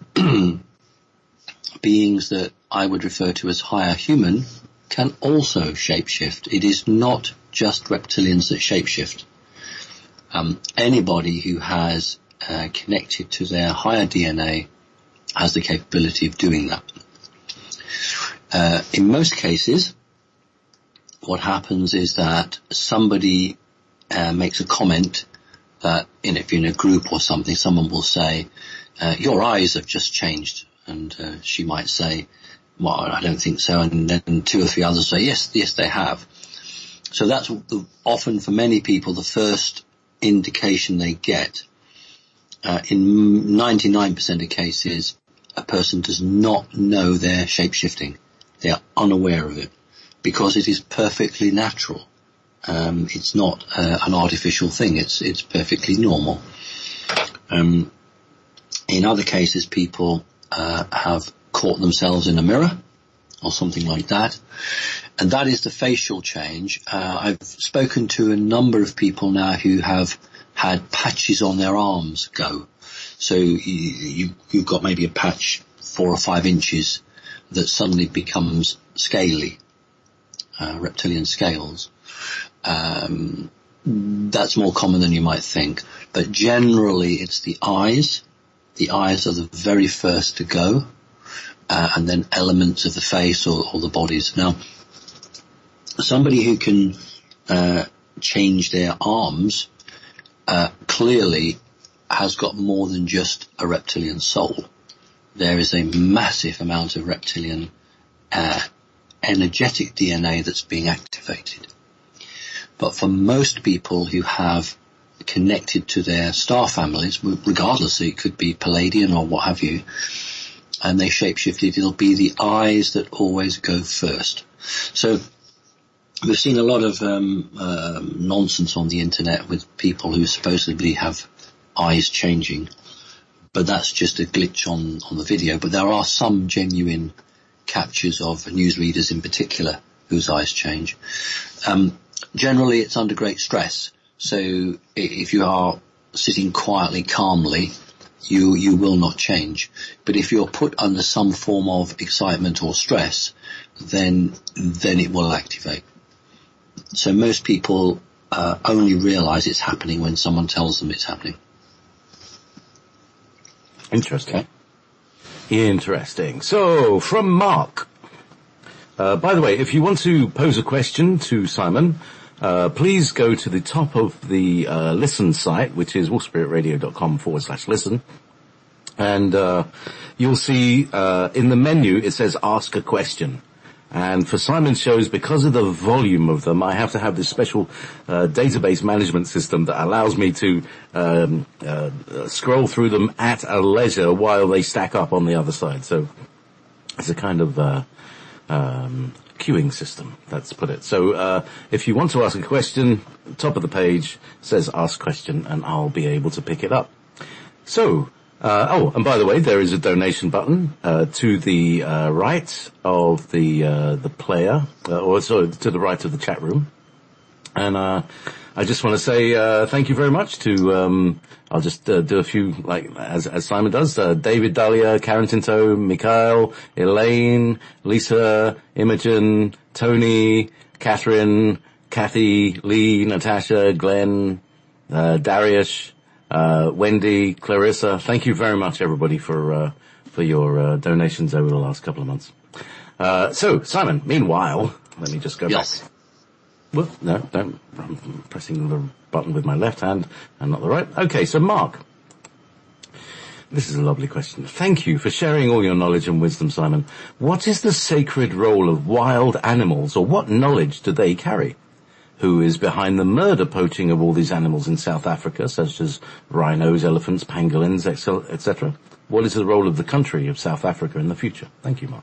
beings that I would refer to as higher human can also shapeshift. It is not just reptilians that shapeshift. Anybody who has connected to their higher DNA has the capability of doing that. In most cases, what happens is that somebody makes a comment that, if you're in a group or something, someone will say, your eyes have just changed. And she might say, well, I don't think so. And then two or three others say, yes, they have. So that's often for many people the first indication they get. In 99% of cases, a person does not know they're shape-shifting. They are unaware of it because it is perfectly natural. It's not an artificial thing. It's perfectly normal. In other cases, people have caught themselves in a mirror or something like that. And that is the facial change. I've spoken to a number of people now who have had patches on their arms go. So you've got maybe a patch 4 or 5 inches that suddenly becomes scaly, reptilian scales. That's more common than you might think. But generally it's the eyes. The eyes are the very first to go, and then elements of the face or the bodies. Now, somebody who can change their arms clearly has got more than just a reptilian soul. There is a massive amount of reptilian energetic DNA that's being activated. But for most people who have connected to their star families, regardless, it could be Palladian or what have you, and they shapeshifted, it'll be the eyes that always go first. So we've seen a lot of nonsense on the internet with people who supposedly have eyes changing, but that's just a glitch on the video. But there are some genuine captures of newsreaders in particular whose eyes change. Generally it's under great stress. So if you are sitting quietly, calmly, you will not change. But if you're put under some form of excitement or stress, then it will activate. So most people only realize it's happening when someone tells them it's happening. Interesting. Okay. Interesting. So, from Mark. By the way, if you want to pose a question to Simon, please go to the top of the listen site, which is wolfspiritradio.com/listen. And you'll see in the menu it says ask a question. And for Simon's shows, because of the volume of them, I have to have this special database management system that allows me to scroll through them at a leisure while they stack up on the other side. So it's a kind of queuing system, let's put it. So if you want to ask a question, top of the page says ask question, and I'll be able to pick it up. So, and by the way, there is a donation button to the right of the player, or sorry, to the right of the chat room. And I just want to say thank you very much to I'll just do a few, like as Simon does. David, Dahlia, Karen Tinto, Mikhail, Elaine, Lisa, Imogen, Tony, Catherine, Kathy, Lee, Natasha, Glenn, Darius, Wendy, Clarissa. Thank you very much, everybody, for your donations over the last couple of months. So, Simon, meanwhile, let me just go back. Well, no, don't. I'm pressing the button with my left hand and not the right. Okay, so Mark. This is a lovely question. Thank you for sharing all your knowledge and wisdom, Simon. What is the sacred role of wild animals, or what knowledge do they carry? Who is behind the murder poaching of all these animals in South Africa, such as rhinos, elephants, pangolins, etc.? What is the role of the country of South Africa in the future? Thank you, Mark.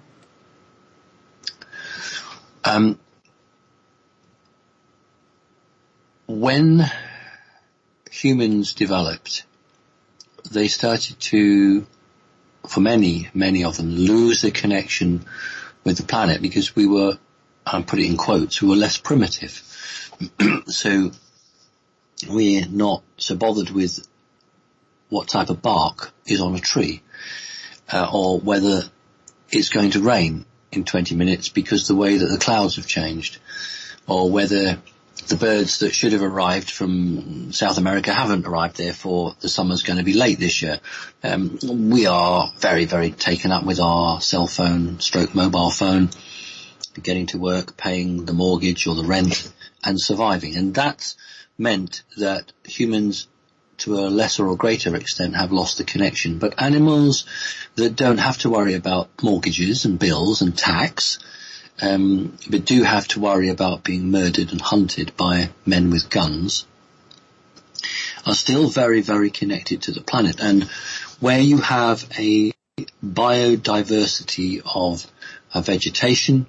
When humans developed, they started to, for many of them, lose the connection with the planet because we were, I'll put it in quotes, we were less primitive. So we're not so bothered with what type of bark is on a tree, or whether it's going to rain in 20 minutes because the way that the clouds have changed, or whether the birds that should have arrived from South America haven't arrived, therefore the summer's going to be late this year. We are very, very taken up with our cell phone, mobile phone, getting to work, paying the mortgage or the rent, and surviving. And that's meant that humans, to a lesser or greater extent, have lost the connection. But animals that don't have to worry about mortgages and bills and tax, but do have to worry about being murdered and hunted by men with guns, are still very, very connected to the planet. And where you have a biodiversity of vegetation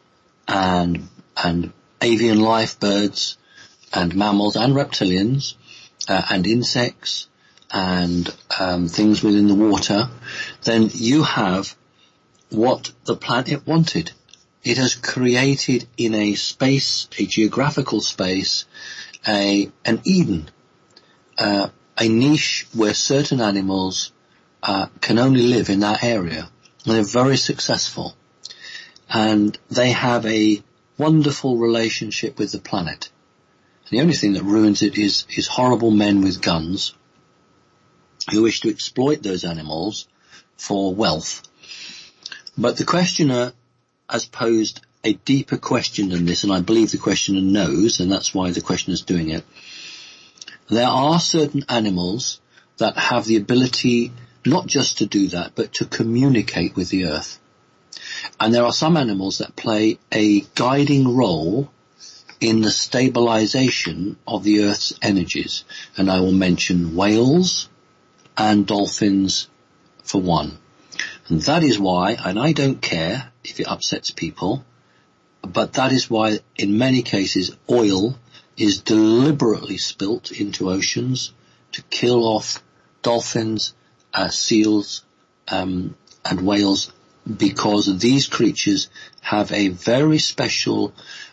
and avian life, birds and mammals and reptilians, and insects and things within the water, then you have what the planet wanted. It has created in a space, a geographical space, an Eden, a niche where certain animals can only live in that area. And they're very successful. And they have a wonderful relationship with the planet. The only thing that ruins it is horrible men with guns who wish to exploit those animals for wealth. But the questioner has posed a deeper question than this, and I believe the questioner knows, and that's why the questioner's doing it. There are certain animals that have the ability not just to do that, but to communicate with the earth. And there are some animals that play a guiding role in the stabilization of the earth's energies. And I will mention whales and dolphins for one. And that is why, and I don't care if it upsets people, but that is why in many cases oil is deliberately spilt into oceans to kill off dolphins, seals, and whales, because these creatures have a very special,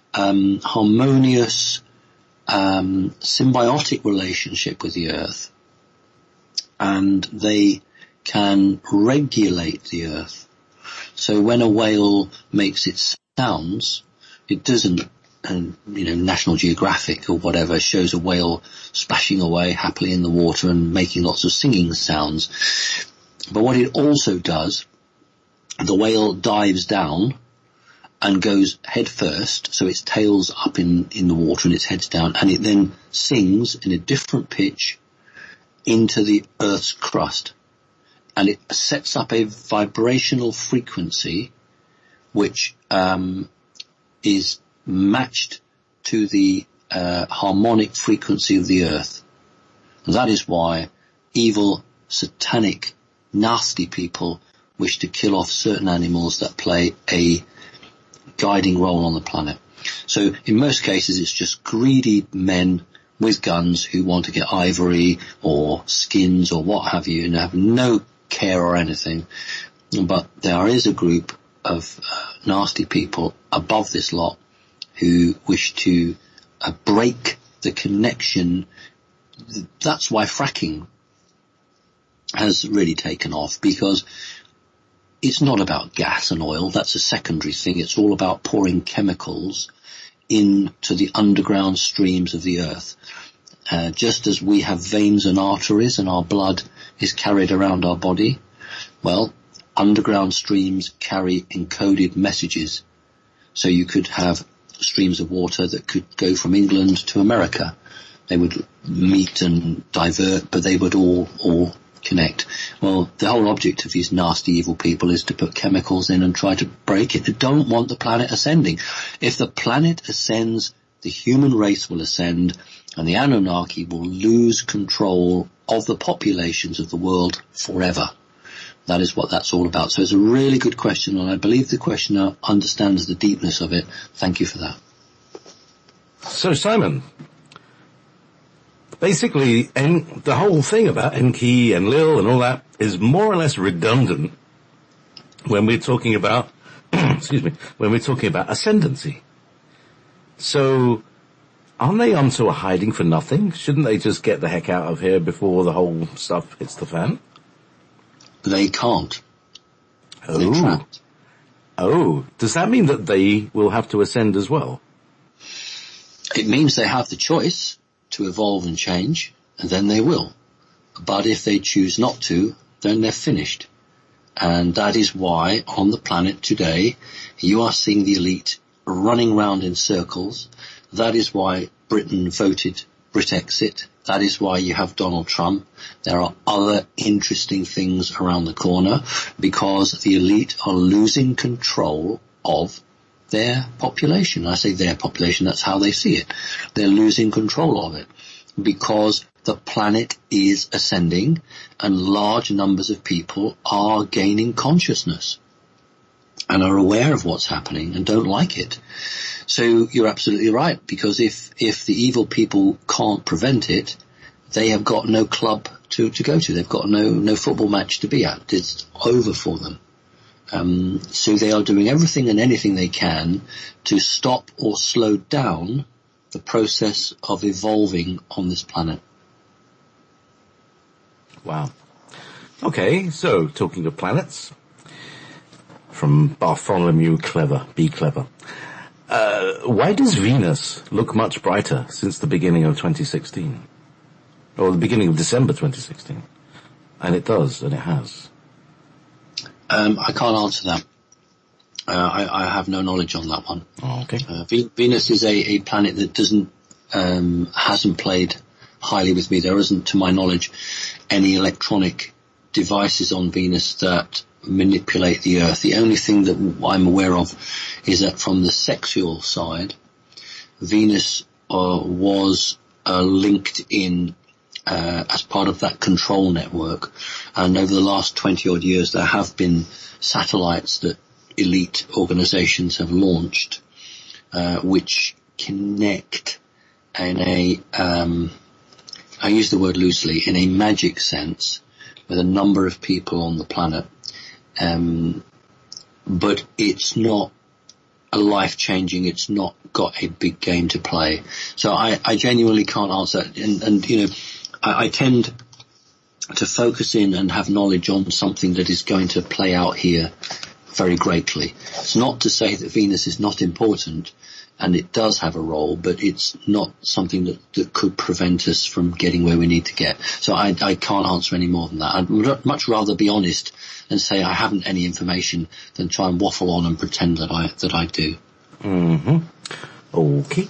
harmonious, symbiotic relationship with the earth, and they can regulate the earth. So when a whale makes its sounds, it doesn't, National Geographic or whatever shows a whale splashing away happily in the water and making lots of singing sounds. But what it also does, the whale dives down and goes head first, so its tail's up in the water and its head's down, and it then sings in a different pitch into the Earth's crust. And it sets up a vibrational frequency which is matched to the harmonic frequency of the Earth. And that is why evil, satanic, nasty people wish to kill off certain animals that play a guiding role on the planet. So in most cases it's just greedy men with guns who want to get ivory or skins or what have you, and have no care or anything. But there is a group of nasty people above this lot who wish to break the connection. That's why fracking has really taken off, because it's not about gas and oil. That's a secondary thing. It's all about pouring chemicals into the underground streams of the earth. Just as we have veins and arteries and our blood is carried around our body, well, underground streams carry encoded messages. So you could have streams of water that could go from England to America. They would meet and divert, but they would all connect. Well, the whole object of these nasty evil people is to put chemicals in and try to break it. They don't want the planet ascending. If the planet ascends, the human race will ascend, and the Anunnaki will lose control of the populations of the world forever. That is what that's all about. So it's a really good question, and I believe the questioner understands the deepness of it. Thank you for that. So, Simon, basically, the whole thing about Enki and Lil and all that is more or less redundant when we're talking about, when we're talking about ascendancy. So, aren't they onto a hiding for nothing? Shouldn't they just get the heck out of here before the whole stuff hits the fan? They can't. They're trapped. Oh, does that mean that they will have to ascend as well? It means they have the choice to evolve and change, and then they will. But if they choose not to, then they're finished. And that is why on the planet today you are seeing the elite running round in circles. That is why Britain voted Brexit. That is why you have Donald Trump. There are other interesting things around the corner, because the elite are losing control of their population. I say their population, that's how they see it. They're losing control of it because the planet is ascending and large numbers of people are gaining consciousness and are aware of what's happening and don't like it. So you're absolutely right, because if the evil people can't prevent it, they have got no club to go to. They've got no football match to be at. It's over for them. So they are doing everything and anything they can to stop or slow down the process of evolving on this planet. Wow. Okay, so talking of planets, from Bartholomew Clever, be clever. Why does Venus look much brighter since the beginning of 2016? Or the beginning of December 2016? And it does, and it has. I can't answer that. I have no knowledge on that one. Oh, okay. Venus is a planet that hasn't played highly with me. There isn't, to my knowledge, any electronic devices on Venus that manipulate the Earth. The only thing that I'm aware of is that from the sexual side, Venus was linked in as part of that control network, and over the last 20 odd years there have been satellites that elite organizations have launched which connect in I use the word loosely, in a magic sense, with a number of people on the planet, but it's not a life-changing, it's not got a big game to play. So I genuinely can't answer that. And you know, I tend to focus in and have knowledge on something that is going to play out here very greatly. It's not to say that Venus is not important, and it does have a role, but it's not something that could prevent us from getting where we need to get. So I can't answer any more than that. I'd much rather be honest and say I haven't any information than try and waffle on and pretend that I do. Mm-hmm. Okay.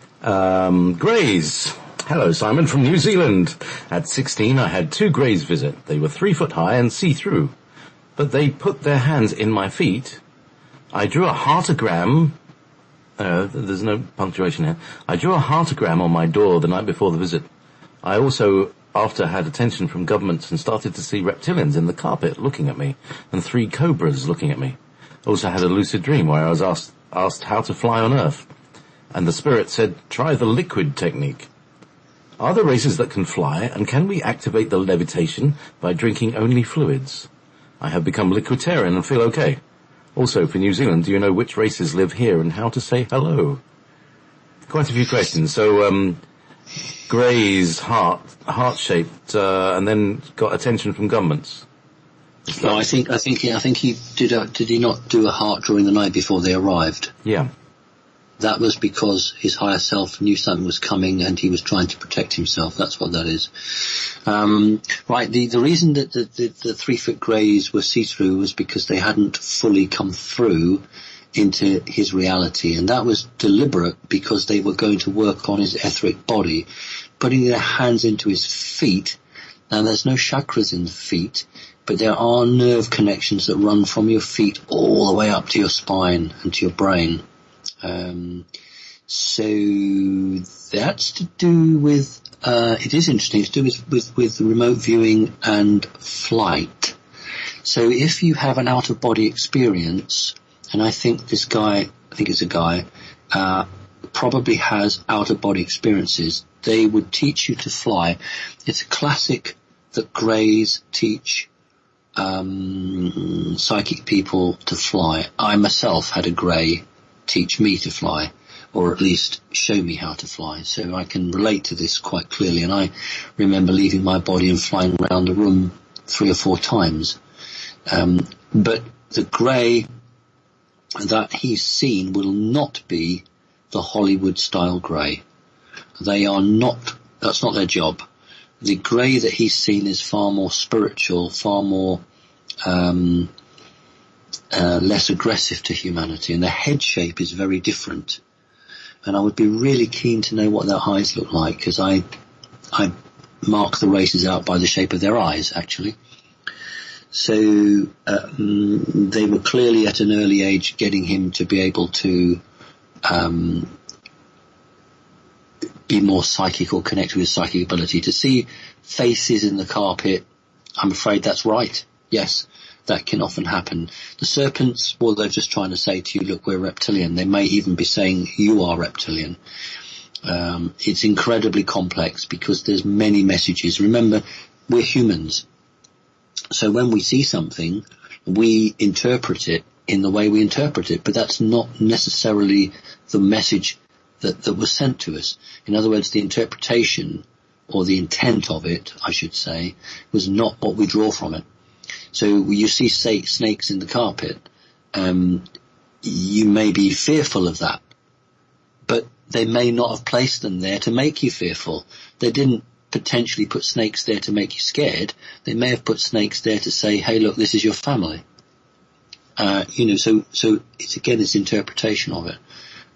Greys. Hello, Simon from New Zealand. At 16, I had 2 greys visit. They were 3 foot high and see-through, but they put their hands in my feet. I drew a heartogram. There's no punctuation here. I drew a heartogram on my door the night before the visit. I also, after, had attention from governments and started to see reptilians in the carpet looking at me, and 3 cobras looking at me. Also had a lucid dream where I was asked how to fly on Earth, and the spirit said, try the liquid technique. Are there races that can fly, and can we activate the levitation by drinking only fluids? I have become liquiditarian and feel okay. Also, for New Zealand, do you know which races live here and how to say hello? Quite a few questions. So, Grey's heart-shaped, and then got attention from governments. No, I think he did he not do a heart drawing the night before they arrived? Yeah. That was because his higher self knew something was coming and he was trying to protect himself. That's what that is. Right, the reason that the 3 foot greys were see-through was because they hadn't fully come through into his reality, and that was deliberate because they were going to work on his etheric body, putting their hands into his feet. Now there's no chakras in the feet, but there are nerve connections that run from your feet all the way up to your spine and to your brain. So that's to do with, it is interesting, it's to do with remote viewing and flight. So if you have an out-of-body experience, and I think it's a guy, probably has out-of-body experiences, they would teach you to fly. It's a classic that greys teach psychic people to fly. I myself had a grey teach me to fly, or at least show me how to fly, so I can relate to this quite clearly. And I remember leaving my body and flying around the room 3 or 4 times. But the grey that he's seen will not be the Hollywood style grey. They are not, that's not their job. The grey that he's seen is far more spiritual, far more less aggressive to humanity, and the head shape is very different. And I would be really keen to know what their eyes look like, because I mark the races out by the shape of their eyes, actually. So they were clearly at an early age getting him to be able to be more psychic or connect with his psychic ability. To see faces in the carpet, I'm afraid that's right. Yes, that can often happen. The serpents, well, they're just trying to say to you, look, we're reptilian. They may even be saying you are reptilian. It's incredibly complex because there's many messages. Remember, we're humans. So when we see something, we interpret it in the way we interpret it, but that's not necessarily the message that was sent to us. In other words, the interpretation, or the intent of it, I should say, was not what we draw from it. So you see snakes in the carpet, you may be fearful of that, but they may not have placed them there to make you fearful. They didn't potentially put snakes there to make you scared. They may have put snakes there to say, hey, look, this is your family. So it's again this interpretation of it.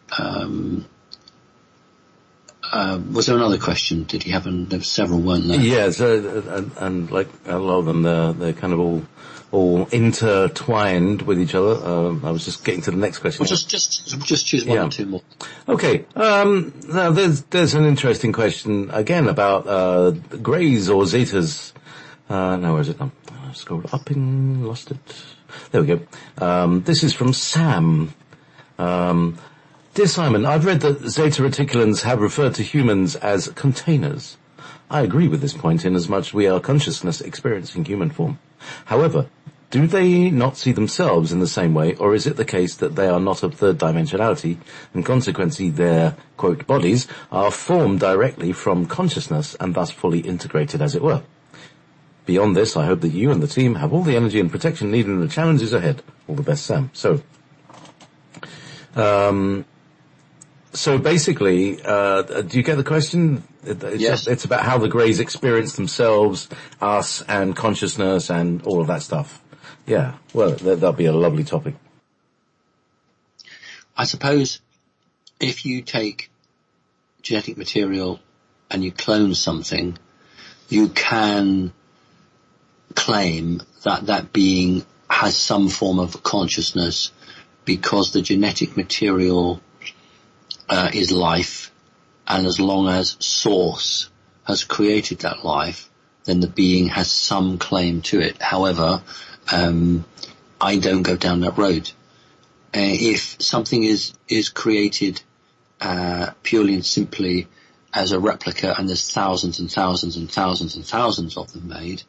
Was there another question? Did you have? There were several, weren't there? Yeah. So and like a lot of them, they're kind of all intertwined with each other. I was just getting to the next question. Well, just choose one or two more. Okay. Now there's an interesting question again about Greys or Zetas. Now where is it? I scrolled up and lost it. There we go. This is from Sam. Dear Simon, I've read that Zeta Reticulans have referred to humans as containers. I agree with this point inasmuch we are consciousness experiencing human form. However, do they not see themselves in the same way, or is it the case that they are not of third dimensionality, and consequently their, quote, bodies are formed directly from consciousness and thus fully integrated as it were? Beyond this, I hope that you and the team have all the energy and protection needed in the challenges ahead. All the best, Sam. So basically, do you get the question? Yes. It's about how the Greys experience themselves, us, and consciousness, and all of that stuff. Yeah, well, that'll be a lovely topic. I suppose if you take genetic material and you clone something, you can claim that that being has some form of consciousness because the genetic material is life, and as long as Source has created that life, then the being has some claim to it. However, I don't go down that road. If something is created purely and simply as a replica, and there's thousands and thousands and thousands and thousands of them made,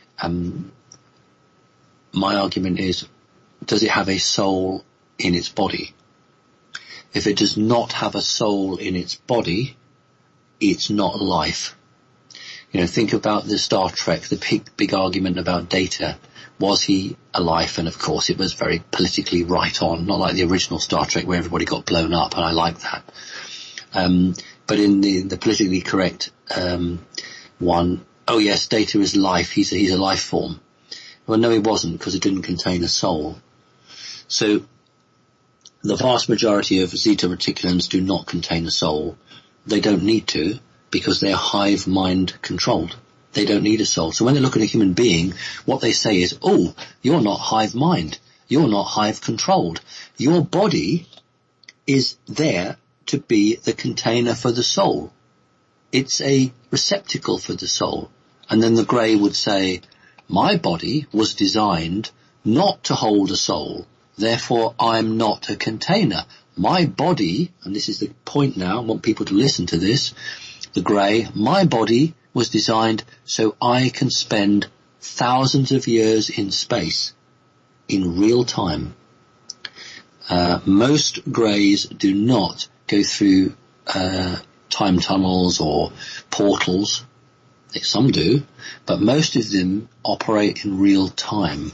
my argument is, does it have a soul in its body? If it does not have a soul in its body, it's not life. Think about the Star Trek, the big argument about Data. Was he a life? And of course it was very politically right on, not like the original Star Trek where everybody got blown up, and I like that. But in the politically correct one, oh yes, Data is life, he's a life form. Well, no, he wasn't, because it didn't contain a soul. So the vast majority of Zeta Reticulans do not contain a soul. They don't need to, because they're hive mind controlled. They don't need a soul. So when they look at a human being, what they say is, oh, you're not hive mind. You're not hive controlled. Your body is there to be the container for the soul. It's a receptacle for the soul. And then the Grey would say, my body was designed not to hold a soul. Therefore, I'm not a container. My body, and this is the point now, I want people to listen to this, the Grey, my body was designed so I can spend thousands of years in space, in real time. Most Greys do not go through time tunnels or portals. Some do, but most of them operate in real time.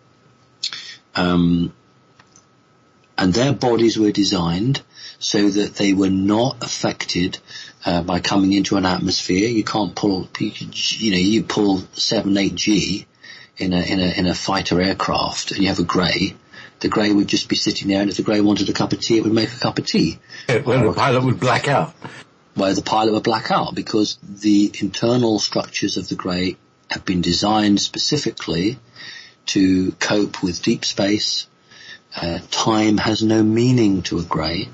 And their bodies were designed so that they were not affected by coming into an atmosphere. You can't pull, you pull 7-8G in a fighter aircraft, and you have a Grey. The Grey would just be sitting there, and if the Grey wanted a cup of tea, it would make a cup of tea. Well, the pilot would black out. Well, the pilot would black out because the internal structures of the Grey have been designed specifically to cope with deep space. Time has no meaning to a grey.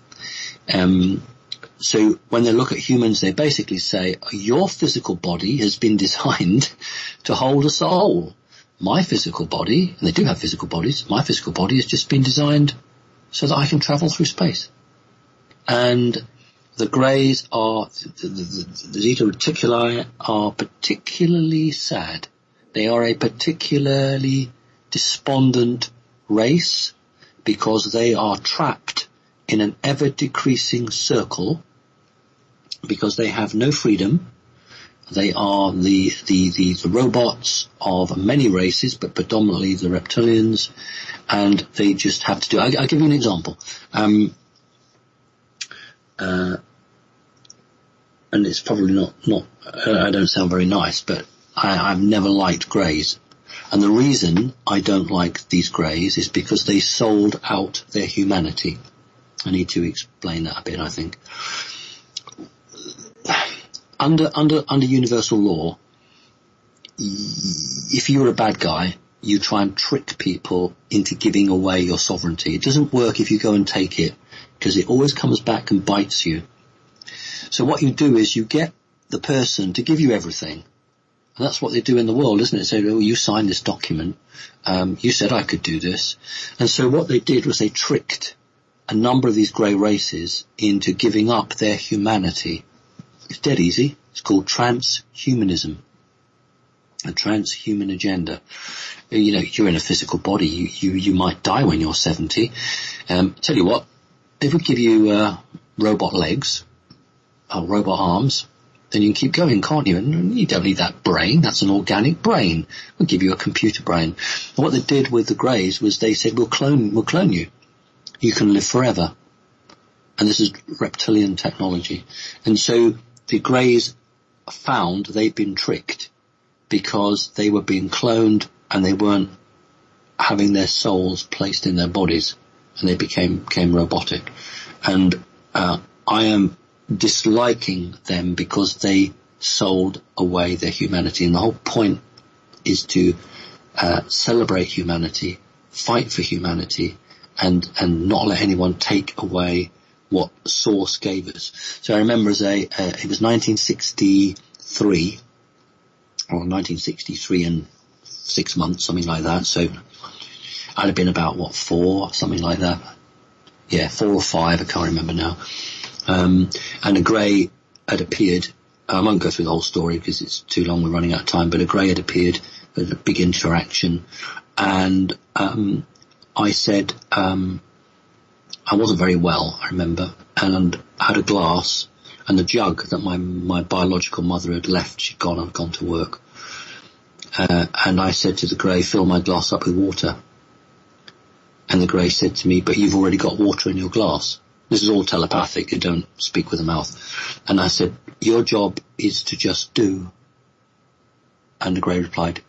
So when they look at humans, they basically say, your physical body has been designed to hold a soul. My physical body, and they do have physical bodies, my physical body has just been designed so that I can travel through space. And the greys are, the Zeta Reticuli are particularly sad. They are a particularly despondent race because they are trapped in an ever-decreasing circle because they have no freedom. They are the robots of many races, but predominantly the reptilians, and they just have to do. I'll give you an example. And it's probably not. I don't sound very nice, but I've never liked greys. And the reason I don't like these greys is because they sold out their humanity. I need to explain that a bit, I think. Under universal law, if you're a bad guy, you try and trick people into giving away your sovereignty. It doesn't work if you go and take it, because it always comes back and bites you. So what you do is you get the person to give you everything. And that's what they do in the world, isn't it? Say, oh, you signed this document. You said I could do this. And so what they did was they tricked a number of these grey races into giving up their humanity. It's dead easy. It's called transhumanism. A transhuman agenda. You know, you're in a physical body. You might die when you're 70. Tell you what, if we give you robot legs, robot arms, then you can keep going, can't you? And you don't need that brain. That's an organic brain. We'll give you a computer brain. And what they did with the greys was they said, we'll clone you. You can live forever. And this is reptilian technology. And so the greys found they'd been tricked because they were being cloned and they weren't having their souls placed in their bodies, and they became robotic. And I am disliking them because they sold away their humanity. And the whole point is to celebrate humanity, fight for humanity, and not let anyone take away what Source gave us. So I remember it was 1963, or 1963 and 6 months, something like that. So I'd have been about, 4, something like that. Yeah, 4 or 5, I can't remember now. And a grey had appeared. I won't go through the whole story because it's too long, we're running out of time, but a grey had appeared, a big interaction, and I said, I wasn't very well, I remember, and I had a glass, and the jug that my biological mother had left, she'd gone to work. And I said to the grey, fill my glass up with water. And the grey said to me, but you've already got water in your glass. This is all telepathic, you don't speak with the mouth. And I said, your job is to just do. And the grey replied,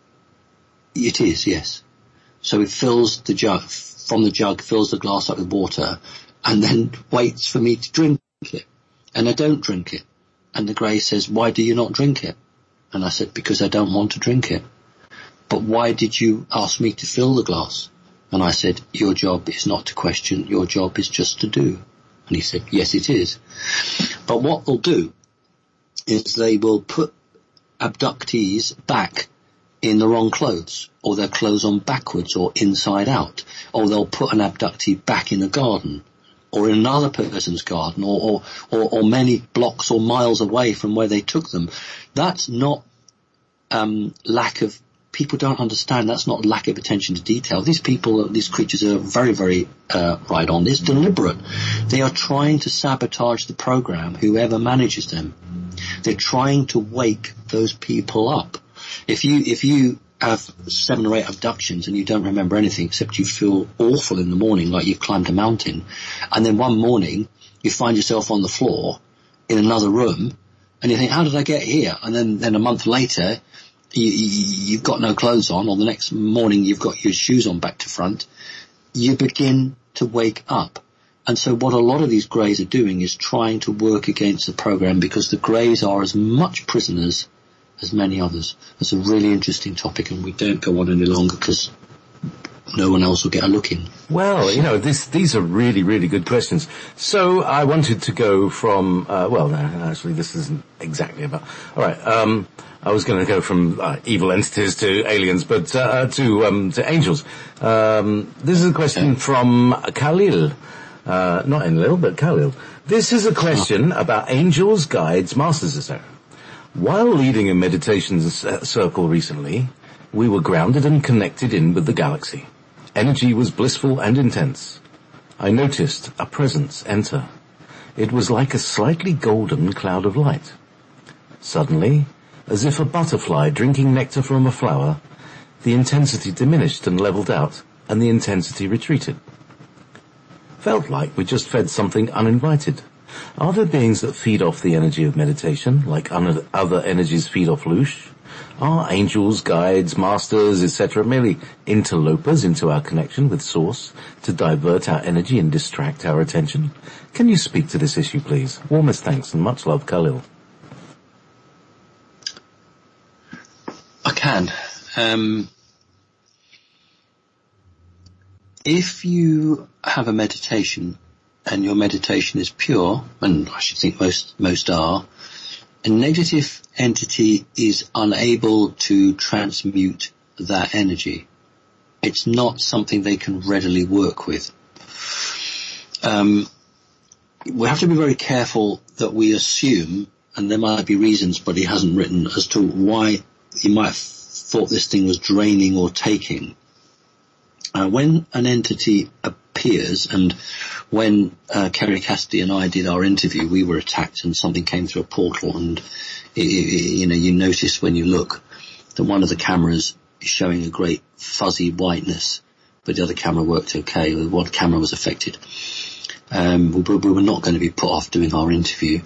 it is, yes. So it fills the jug, from the jug, fills the glass up with water, and then waits for me to drink it. And I don't drink it. And the grey says, why do you not drink it? And I said, because I don't want to drink it. But why did you ask me to fill the glass? And I said, your job is not to question, your job is just to do. And he said, yes, it is. But what they'll do is they will put abductees back in the wrong clothes, or their clothes on backwards or inside out, or they'll put an abductee back in a garden, or in another person's garden, or many blocks or miles away from where they took them. That's not lack of, people don't understand, that's not lack of attention to detail. These people, these creatures are very, very right on. It's deliberate. They are trying to sabotage the program, whoever manages them. They're trying to wake those people up. If you have 7 or 8 abductions and you don't remember anything except you feel awful in the morning, like you've climbed a mountain, and then one morning you find yourself on the floor in another room and you think, how did I get here? And then a month later you've got no clothes on, or the next morning you've got your shoes on back to front, you begin to wake up. And so what a lot of these greys are doing is trying to work against the program, because the greys are as much prisoners as many others. It's a really interesting topic, and we don't go on any longer because no one else will get a look in. Well, these are really, really good questions. So I wanted to go from, actually this isn't exactly about, alright, I was going to go from evil entities to aliens, but to angels. This is a question from Khalil. Not Enlil, but Khalil. This is a question about angels, guides, masters, etc. While leading a meditation circle recently, we were grounded and connected in with the galaxy. Energy was blissful and intense. I noticed a presence enter. It was like a slightly golden cloud of light. Suddenly, as if a butterfly drinking nectar from a flower, the intensity diminished and leveled out, and the intensity retreated. Felt like we just fed something uninvited. Are there beings that feed off the energy of meditation, like other energies feed off loosh? Are angels, guides, masters, etc. merely interlopers into our connection with Source to divert our energy and distract our attention? Can you speak to this issue, please? Warmest thanks and much love, Khalil. I can. If you have a meditation and your meditation is pure, and I should think most are, a negative entity is unable to transmute that energy. It's not something they can readily work with. We have to be very careful that we assume, and there might be reasons, but he hasn't written, as to why he might have thought this thing was draining or taking. When an entity appears, and when Kerry Cassidy and I did our interview, we were attacked and something came through a portal, and you notice when you look that one of the cameras is showing a great fuzzy whiteness, but the other camera worked okay. One camera was affected. We were not going to be put off doing our interview.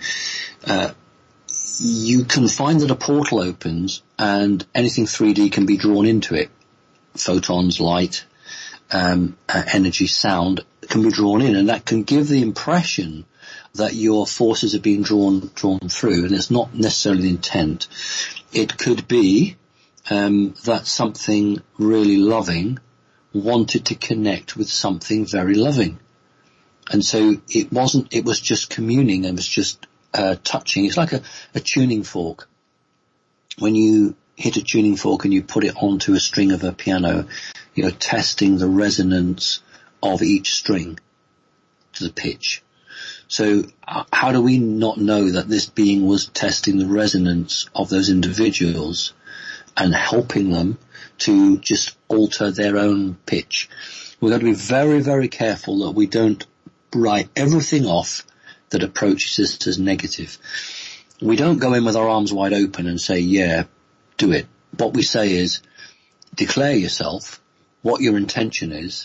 You can find that a portal opens and anything 3D can be drawn into it. Photons, light, energy, sound can be drawn in, and that can give the impression that your forces are being drawn through, and it's not necessarily the intent. It could be that something really loving wanted to connect with something very loving, and so it was just communing, and was just touching. It's like a tuning fork. When you hit a tuning fork and you put it onto a string of a piano, you're testing the resonance of each string to the pitch. So how do we not know that this being was testing the resonance of those individuals and helping them to just alter their own pitch? We've got to be very, very careful that we don't write everything off that approaches us as negative. We don't go in with our arms wide open and say, yeah, do it. What we say is, declare yourself, what your intention is.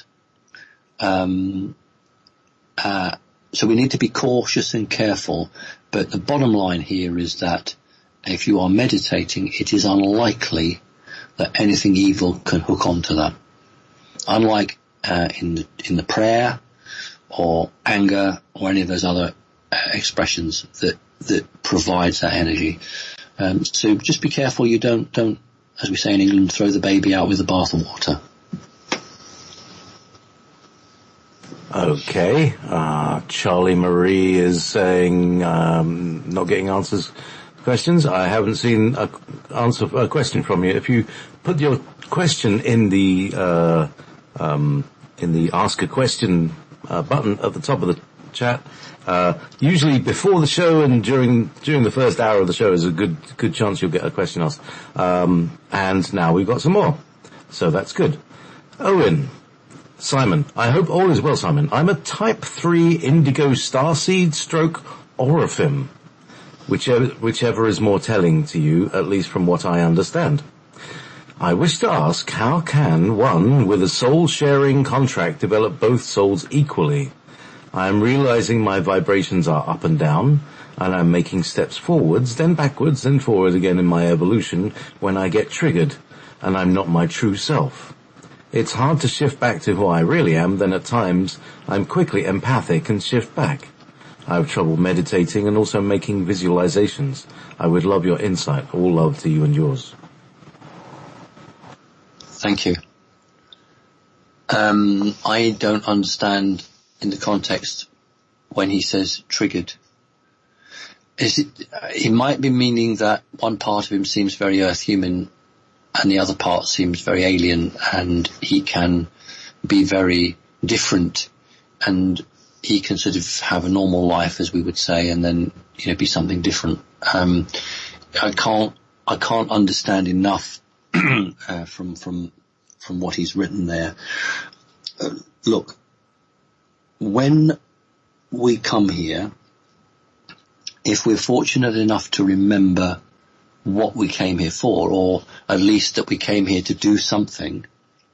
So we need to be cautious and careful, but the bottom line here is that if you are meditating, it is unlikely that anything evil can hook onto that. Unlike in the prayer or anger or any of those other expressions that provides that energy. So just be careful you don't, as we say in England, throw the baby out with the bathwater. Okay. Charlie Marie is saying, not getting answers to questions. I haven't seen a question from you. If you put your question in the ask a question button at the top of the chat, usually before the show and during the first hour of the show is a good chance you'll get a question asked. And now we've got some more. So that's good. Owen. Simon, I hope all is well, Simon. I'm a type 3 indigo starseed stroke Oraphim, whichever is more telling to you, at least from what I understand. I wish to ask, how can one with a soul-sharing contract develop both souls equally? I am realizing my vibrations are up and down, and I'm making steps forwards, then backwards, then forward again in my evolution when I get triggered, and I'm not my true self. It's hard to shift back to who I really am, then at times I'm quickly empathic and shift back. I have trouble meditating and also making visualizations. I would love your insight. All love to you and yours. Thank you. I don't understand in the context when he says triggered. He might be meaning that one part of him seems very earth human and the other part seems very alien, and he can be very different, and he can sort of have a normal life, as we would say, and then, be something different. I can't understand enough from what he's written there. Look, when we come here, if we're fortunate enough to remember what we came here for, or at least that we came here to do something,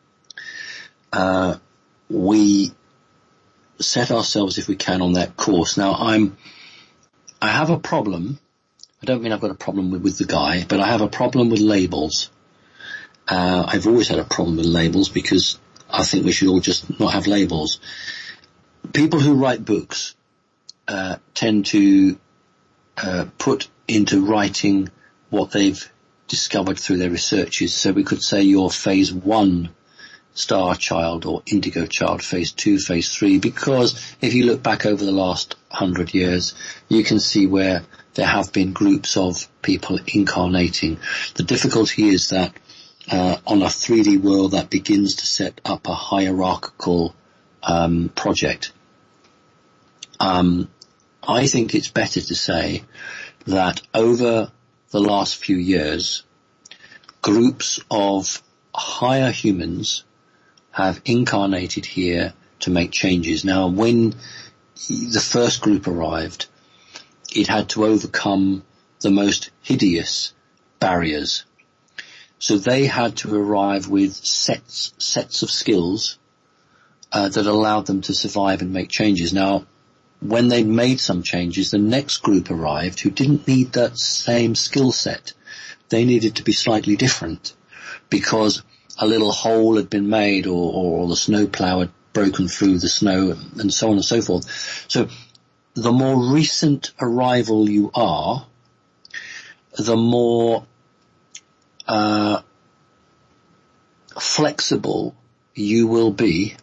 we set ourselves, if we can, on that course. Now, I have a problem. I don't mean I've got a problem with the guy, but I have a problem with labels. I've always had a problem with labels because I think we should all just not have labels. People who write books tend to put into writing what they've discovered through their researches. So we could say you're phase 1 star child or indigo child, phase 2, phase 3, because if you look back over the last 100 years, you can see where there have been groups of people incarnating. The difficulty is that on a 3D world that begins to set up a hierarchical project. I think it's better to say that over the last few years, groups of higher humans have incarnated here to make changes. Now, when the first group arrived, it had to overcome the most hideous barriers. So they had to arrive with sets of skills that allowed them to survive and make changes. Now, when they made some changes, the next group arrived who didn't need that same skill set. They needed to be slightly different because a little hole had been made or the snowplow had broken through the snow and so on and so forth. So the more recent arrival you are, the more flexible you will be,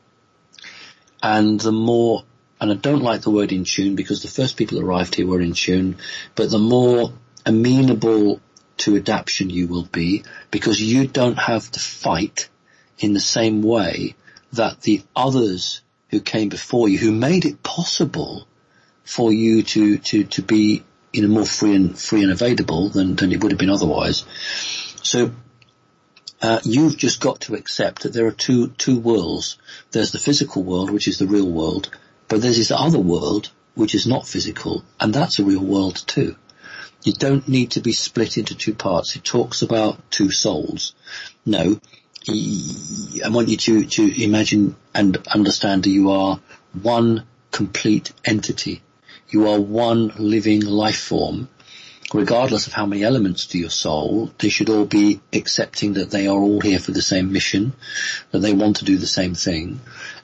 and the more, and I don't like the word in tune because the first people that arrived here were in tune, but the more amenable to adaptation you will be, because you don't have to fight in the same way that the others who came before you, who made it possible for you to be more free and available than it would have been otherwise. So you've just got to accept that there are two worlds. There's the physical world, which is the real world, but there's this other world which is not physical, and that's a real world too. You don't need to be split into two parts. It talks about two souls. No, I want you to imagine and understand that you are one complete entity. You are one living life form. Regardless of how many elements to your soul, they should all be accepting that they are all here for the same mission, that they want to do the same thing.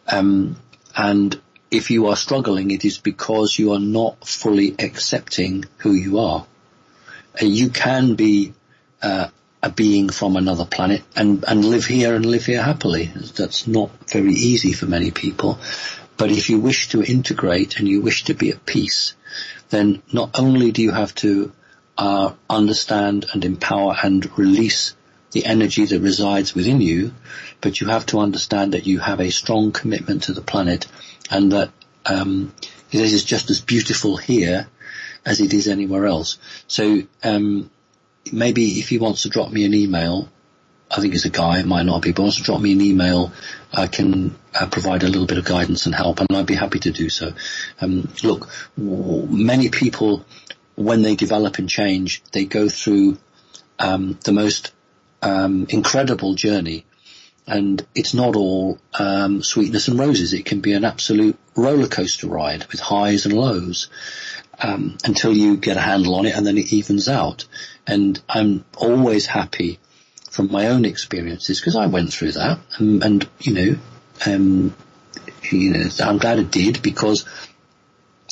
And if you are struggling, it is because you are not fully accepting who you are. You can be a being from another planet and live here happily. That's not very easy for many people. But if you wish to integrate and you wish to be at peace, then not only do you have to understand and empower and release the energy that resides within you, but you have to understand that you have a strong commitment to the planet, and that this is just as beautiful here as it is anywhere else. So maybe if he wants to drop me an email, I think it's a guy, it might not be, but wants to drop me an email, I can provide a little bit of guidance and help, and I'd be happy to do so. Look, many people, when they develop and change, they go through the most incredible journey, and it's not all sweetness and roses. It can be an absolute roller coaster ride with highs and lows until you get a handle on it, and then it evens out. And I'm always happy from my own experiences, because I went through that, and I'm glad I did, because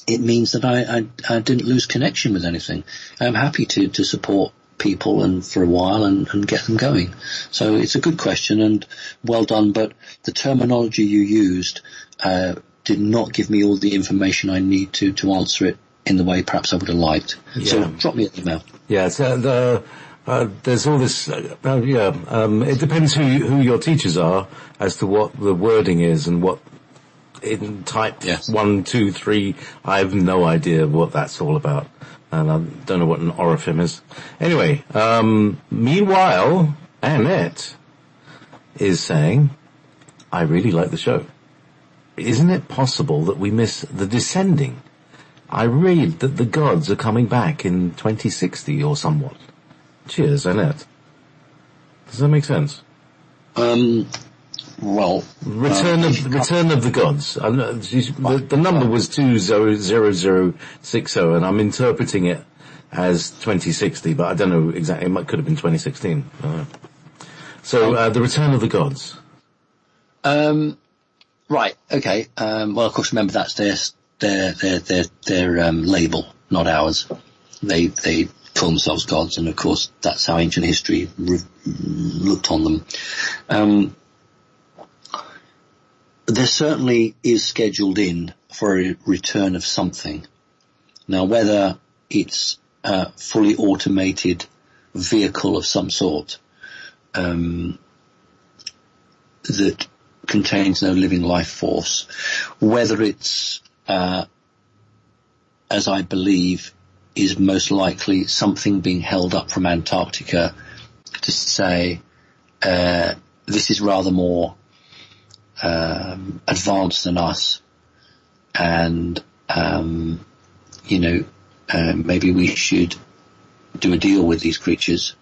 it means that I didn't lose connection with anything. I'm happy to support people and for a while and get them going. So it's a good question and well done, but the terminology you used did not give me all the information I need to answer it in the way perhaps I would have liked. Yeah. So drop me an email. Yeah, so there's all this, it depends who your teachers are as to what the wording is and what in type 1, 2, 3, I have no idea what that's all about. And I don't know what an orifim is. Anyway, meanwhile, Annette is saying, I really like the show. Isn't it possible that we miss the descending? I read that the gods are coming back in 2060 or somewhat. Cheers, Annette. Does that make sense? Well, Return of the Gods. The number was 200060, and I'm interpreting it as 2060, but I don't know exactly. It could have been 2016. So the Return of the Gods. Right. Okay. Well, of course, remember that's their label, not ours. They call themselves gods, and of course that's how ancient history looked on them. There certainly is scheduled in for a return of something. Now, whether it's a fully automated vehicle of some sort that contains no living life force, whether it's, as I believe, is most likely something being held up from Antarctica to say, this is rather more advanced than us, and maybe we should do a deal with these creatures.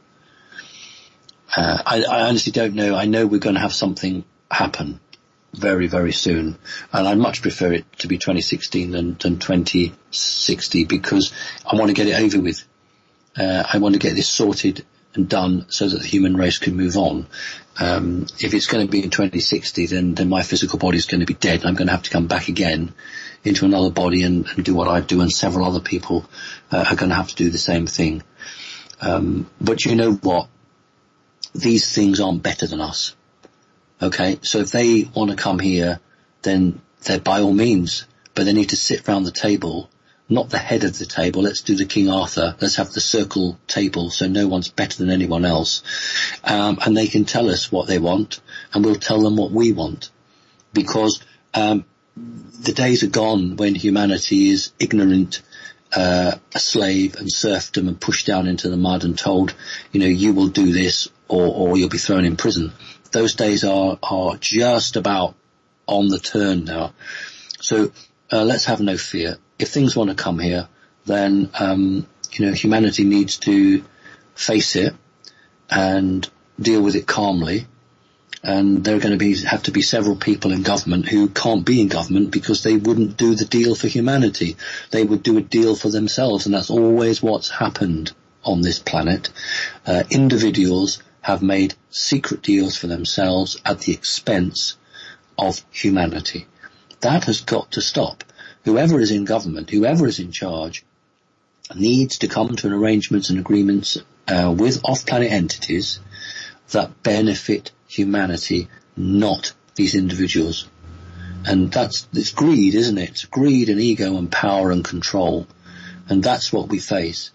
I honestly don't know. I know we're going to have something happen very, very soon, and I'd much prefer it to be 2016 than 2060, because I want to get it over with. I want to get this sorted and done so that the human race can move on. If it's going to be in 2060, then my physical body is going to be dead, and I'm going to have to come back again into another body and do what I do, and several other people are going to have to do the same thing. But you know what? These things aren't better than us. Okay, so if they want to come here, then they're by all means, but they need to sit round the table, not the head of the table. Let's do the King Arthur. Let's have the circle table so no one's better than anyone else. And they can tell us what they want, and we'll tell them what we want. Because the days are gone when humanity is ignorant, a slave and serfdom and pushed down into the mud and told, you will do this or you'll be thrown in prison. Those days are just about on the turn now. So let's have no fear. If things want to come here, then humanity needs to face it and deal with it calmly. And there are going to have to be several people in government who can't be in government because they wouldn't do the deal for humanity. They would do a deal for themselves, and that's always what's happened on this planet. Individuals have made secret deals for themselves at the expense of humanity. That has got to stop. Whoever is in government, whoever is in charge, needs to come to an arrangements and agreements with off-planet entities that benefit humanity, not these individuals. And it's greed, isn't it? It's greed and ego and power and control. And that's what we face.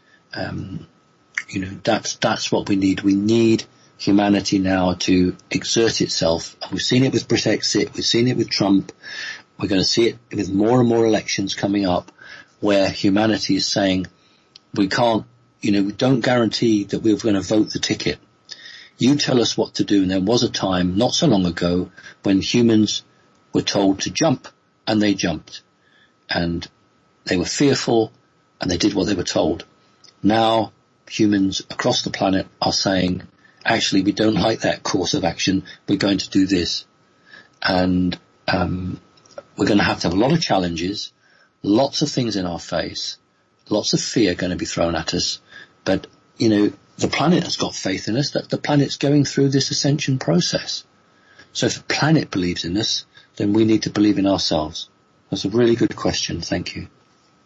That's what we need. We need humanity now to exert itself. And we've seen it with Brexit. We've seen it with Trump. We're going to see it with more and more elections coming up where humanity is saying, we can't, we don't guarantee that we're going to vote the ticket. You tell us what to do. And there was a time not so long ago when humans were told to jump, and they jumped. And they were fearful, and they did what they were told. Now humans across the planet are saying, actually, we don't like that course of action. We're going to do this. And we're going to have a lot of challenges, lots of things in our face, lots of fear going to be thrown at us. But, the planet has got faith in us, that the planet's going through this ascension process. So if the planet believes in us, then we need to believe in ourselves. That's a really good question. Thank you.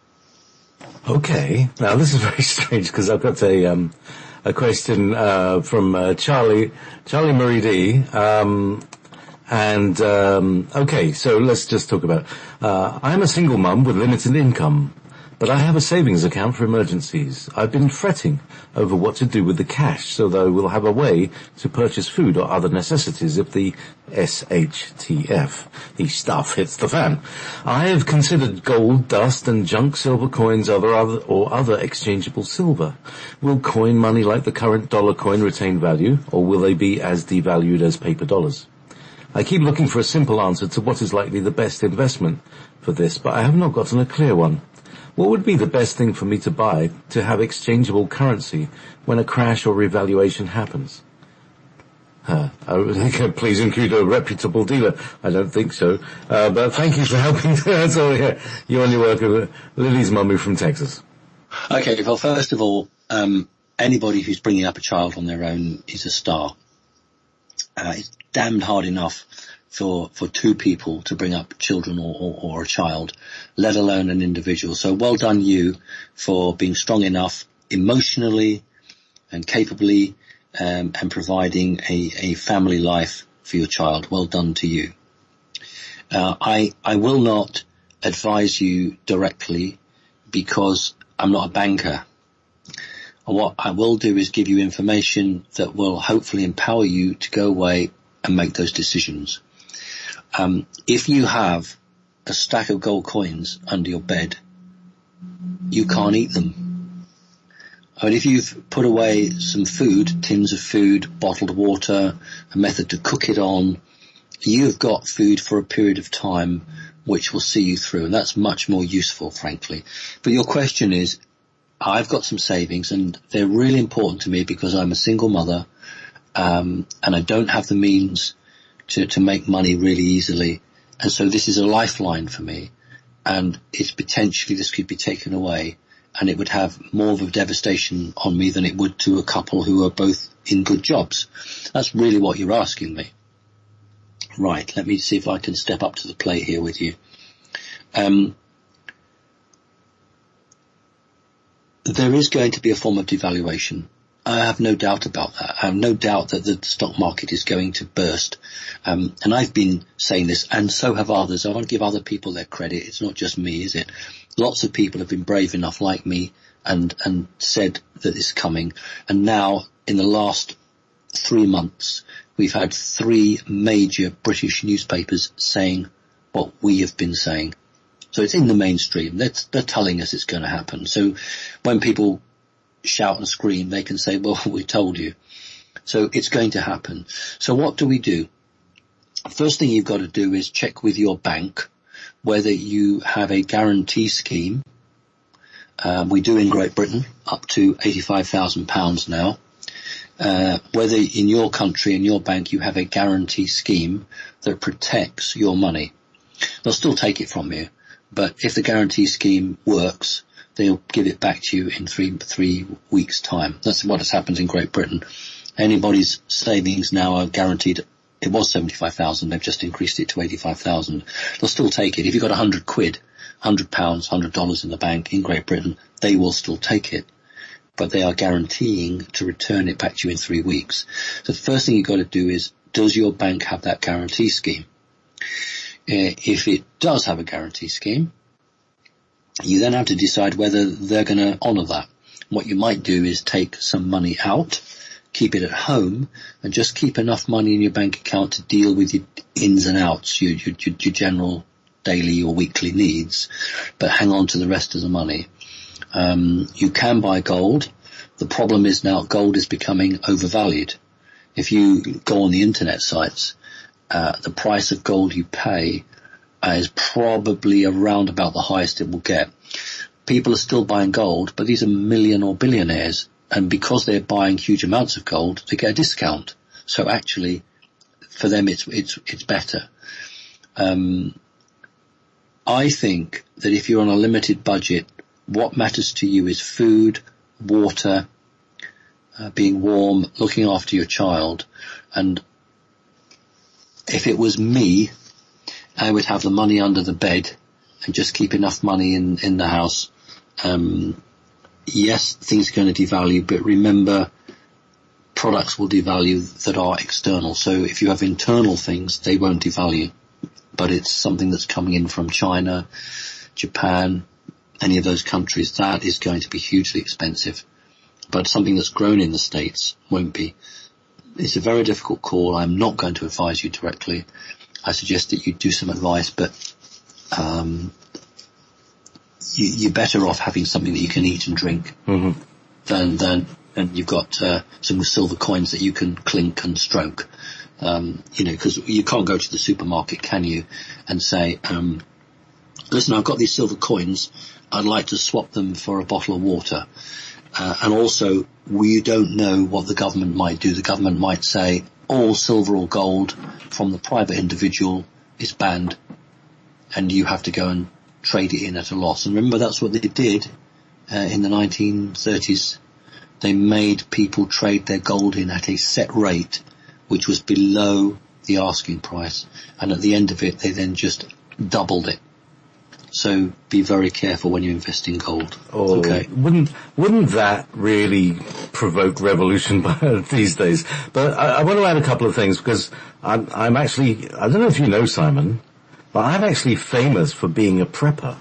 Okay. Now this is very strange because I've got a question from Charlie Marie D. Okay, so let's just talk about. I'm a single mum with limited income, but I have a savings account for emergencies. I've been fretting over what to do with the cash so that I will have a way to purchase food or other necessities if the SHTF, the stuff, hits the fan. I have considered gold, dust and junk silver coins or other exchangeable silver. Will coin money like the current dollar coin retain value, or will they be as devalued as paper dollars? I keep looking for a simple answer to what is likely the best investment for this, but I have not gotten a clear one. What would be the best thing for me to buy to have exchangeable currency when a crash or revaluation happens? Please include a reputable dealer. I don't think so. But thank you for helping. That's all. Yeah. You and your work with Lily's mummy from Texas. Okay, well, first of all, anybody who's bringing up a child on their own is a star. It's damned hard enough for two people to bring up children or a child, let alone an individual. So well done you for being strong enough emotionally and capably and providing a family life for your child. Well done to you. I will not advise you directly because I'm not a banker. What I will do is give you information that will hopefully empower you to go away and make those decisions. If you have a stack of gold coins under your bed, you can't eat them. I mean, if you've put away some food, tins of food, bottled water, a method to cook it on, you've got food for a period of time which will see you through, and that's much more useful, frankly. But your question is, I've got some savings, and they're really important to me because I'm a single mother, and I don't have the means to make money really easily. And so this is a lifeline for me, and it's potentially this could be taken away, and it would have more of a devastation on me than it would to a couple who are both in good jobs. That's really what you're asking me. Right, let me see if I can step up to the plate here with you. There is going to be a form of devaluation. I have no doubt about that. I have no doubt that the stock market is going to burst. And I've been saying this, and so have others. I want to give other people their credit. It's not just me, is it? Lots of people have been brave enough, like me, and said that it's coming. And now, in the last 3 months, we've had 3 major British newspapers saying what we have been saying. So it's in the mainstream. They're telling us it's going to happen. So when people shout and scream, they can say, well, we told you. So it's going to happen. So what do we do? First thing you've got to do is check with your bank whether you have a guarantee scheme. We do in Great Britain, up to £85,000 now. Whether in your country, in your bank, you have a guarantee scheme that protects your money. They'll still take it from you. But if the guarantee scheme works, they'll give it back to you in three weeks' time. That's what has happened in Great Britain. Anybody's savings now are guaranteed. It was 75,000. They've just increased it to 85,000. They'll still take it. If you've got £100, £100, $100 in the bank in Great Britain, they will still take it. But they are guaranteeing to return it back to you in 3 weeks. So the first thing you've got to do is, does your bank have that guarantee scheme? If it does have a guarantee scheme, you then have to decide whether they're going to honour that. What you might do is take some money out, keep it at home, and just keep enough money in your bank account to deal with your ins and outs, your general daily or weekly needs, but hang on to the rest of the money. You can buy gold. The problem is now gold is becoming overvalued. If you go on the internet sites, the price of gold you pay is probably around about the highest it will get. People are still buying gold, but these are million or billionaires, and because they're buying huge amounts of gold, they get a discount. So actually, for them, it's better. I think that if you're on a limited budget, what matters to you is food, water, being warm, looking after your child, and if it was me, I would have the money under the bed and just keep enough money in the house yes, things are going to devalue, but remember, products will devalue that are external. So if you have internal things, they won't devalue. But it's something that's coming in from China, Japan, any of those countries, that is going to be hugely expensive. But something that's grown in the States won't be. It's a very difficult call. I'm not going to advise you directly. I suggest that you do some advice, but you're better off having something that you can eat and drink than you've got some silver coins that you can clink and stroke. Because you can't go to the supermarket, can you, and say, listen, I've got these silver coins, I'd like to swap them for a bottle of water. And also, we don't know what the government might do. The government might say, all silver or gold from the private individual is banned, and you have to go and trade it in at a loss. And remember, that's what they did in the 1930s. They made people trade their gold in at a set rate, which was below the asking price. And at the end of it, they then just doubled it. So be very careful when you invest in gold. Oh, okay. Wouldn't that really provoke revolution these days? But I want to add a couple of things, because I'm actually, I don't know if you know, Simon, but I'm actually famous for being a prepper.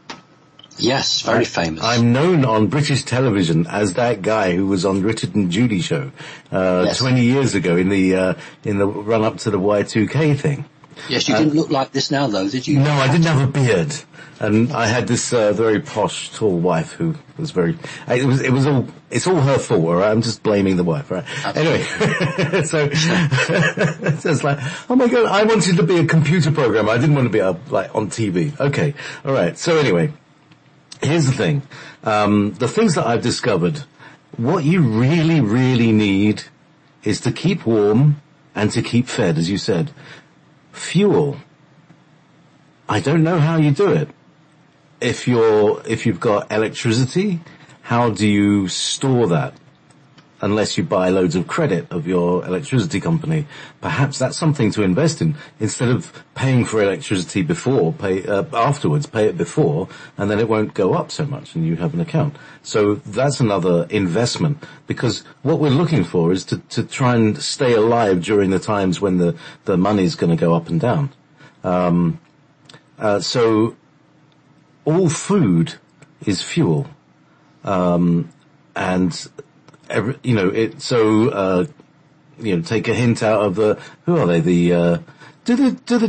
Yes, very famous. I'm known on British television as that guy who was on Richard and Judy show, 20 years ago in the run up to the Y2K thing. Yes, you didn't look like this now though, did you? No, I didn't have a beard. And I had this, very posh, tall wife who was very, it's all her fault, alright? I'm just blaming the wife, right? Absolutely. Anyway, so, it's just like, oh my god, I wanted to be a computer programmer. I didn't want to be on TV. Okay. Alright. So anyway, here's the thing. The things that I've discovered, what you really, really need is to keep warm and to keep fed, as you said. Fuel. I don't know how you do it. If you've got electricity, how do you store that? Unless you buy loads of credit of your electricity company. Perhaps that's something to invest in. Instead of paying for electricity afterwards, pay it before, and then it won't go up so much and you have an account. So that's another investment, because what we're looking for is to try and stay alive during the times when the money's going to go up and down. So all food is fuel. And take a hint out of who are they? Do the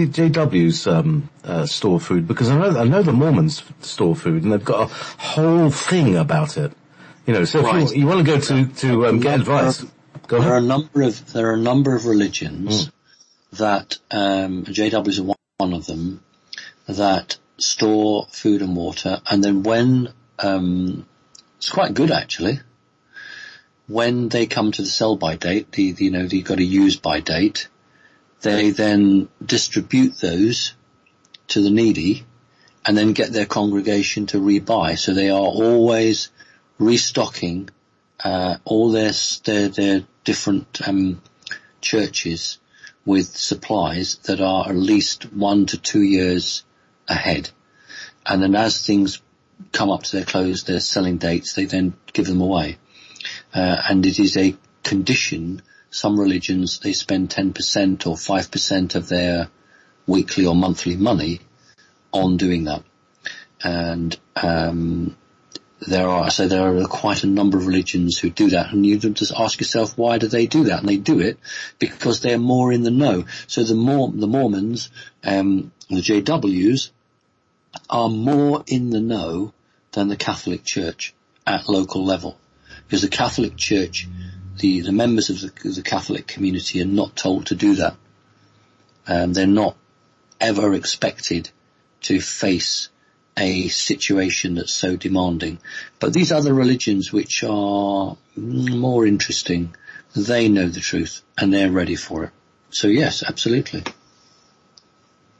JWs store food? Because I know the Mormons store food, and they've got a whole thing about it. So right. If you want to go to get advice, go ahead. There are a number of religions that JWs are one of them, that store food and water, and then when it's quite good actually. When they come to the sell-by date, you've got a use-by date, they then distribute those to the needy and then get their congregation to rebuy. So they are always restocking all their different churches with supplies that are at least 1 to 2 years ahead. And then as things come up to their selling dates, they then give them away. And it is a condition. Some religions, they spend 10% or 5% of their weekly or monthly money on doing that. And there are quite a number of religions who do that, and you just ask yourself, why do they do that? And they do it because they're more in the know. So the Mormons, the JWs, are more in the know than the Catholic Church at local level. Because the Catholic Church, the members of the Catholic community are not told to do that. They're not ever expected to face a situation that's so demanding. But these other religions, which are more interesting, they know the truth and they're ready for it. So yes, absolutely.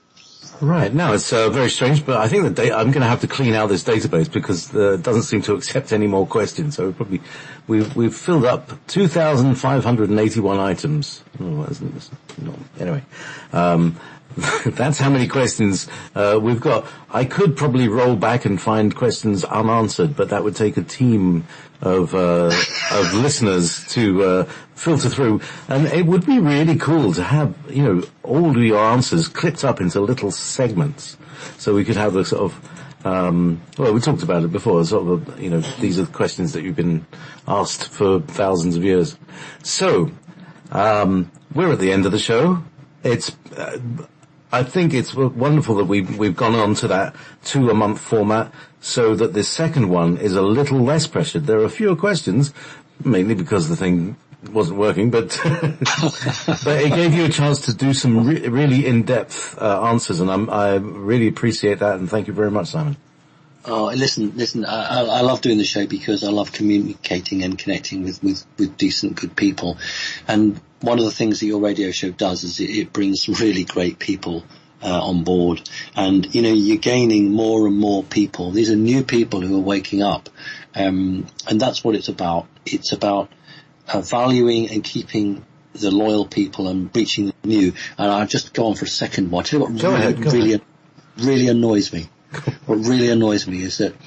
Right. Now, it's very strange, but I think I'm going to have to clean out this database because it doesn't seem to accept any more questions. So we've filled up 2,581 items. Oh, anyway, that's how many questions we've got. I could probably roll back and find questions unanswered, but that would take a team of listeners to filter through, and it would be really cool to have all of your answers clipped up into little segments, so we could have a sort of we talked about it before, sort of these are the questions that you've been asked for thousands of years. So we're at the end of the show. It's I think it's wonderful that we've gone on to that 2-a-month format, so that this second one is a little less pressured. There are fewer questions, mainly because the thing wasn't working, but but it gave you a chance to do some really in-depth answers, and I really appreciate that, and thank you very much, Simon. Oh, listen, I love doing the show because I love communicating and connecting with decent, good people. And one of the things that your radio show does is it brings really great people on board. And, you're gaining more and more people. These are new people who are waking up. And that's what it's about. It's about valuing and keeping the loyal people and reaching the new. And I'll just go on for a second more. I'll tell you what really annoys me. What really annoys me is that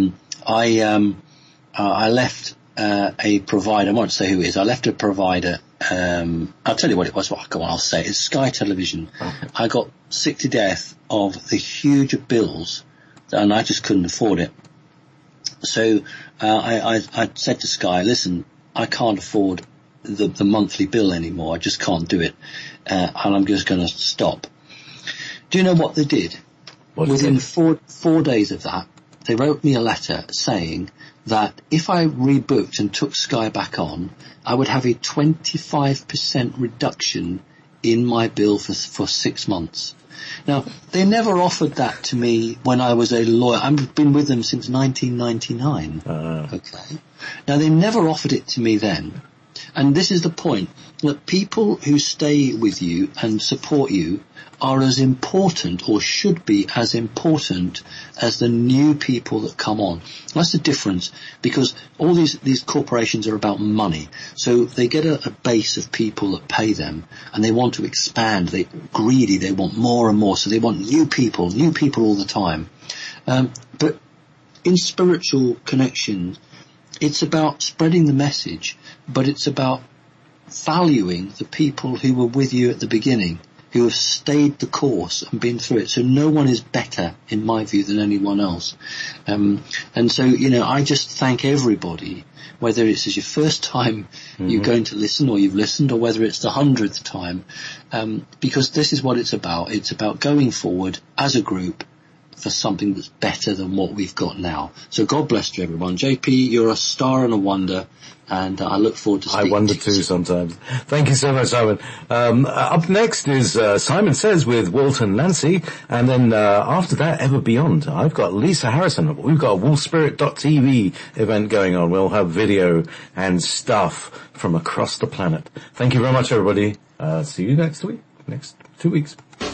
I left a provider. I won't say who it is. I left a provider. I'll tell you what it was. Well, go on, I'll say it. It's Sky Television. Okay. I got sick to death of the huge bills, and I just couldn't afford it. So I said to Sky, listen, I can't afford the monthly bill anymore. I just can't do it, and I'm just going to stop. Do you know what they did? Within 4 days of that, they wrote me a letter saying that if I rebooked and took Sky back on, I would have a 25% reduction in my bill for 6 months. Now, they never offered that to me when I was a lawyer. I've been with them since 1999. Okay. Now, they never offered it to me then. And this is the point, that people who stay with you and support you are as important, or should be as important, as the new people that come on. That's the difference, because all these corporations are about money. So they get a base of people that pay them, and they want to expand. They're greedy. They want more and more. So they want new people all the time. But in spiritual connection, it's about spreading the message, but it's about valuing the people who were with you at the beginning, who have stayed the course and been through it. So no one is better, in my view, than anyone else. And so, I just thank everybody, whether it's your first time you're going to listen, or you've listened, or whether it's the 100th time, because this is what it's about. It's about going forward as a group for something that's better than what we've got now. So God bless you, everyone. JP, you're a star and a wonder, and I look forward to speaking to you. I wonder too sometimes. Thank you so much, Simon. Up next is Simon Says with Walton Nancy, and then after that, Ever Beyond. I've got Lisa Harrison. We've got a Wolfspirit.tv event going on. We'll have video and stuff from across the planet. Thank you very much, everybody. See you next 2 weeks.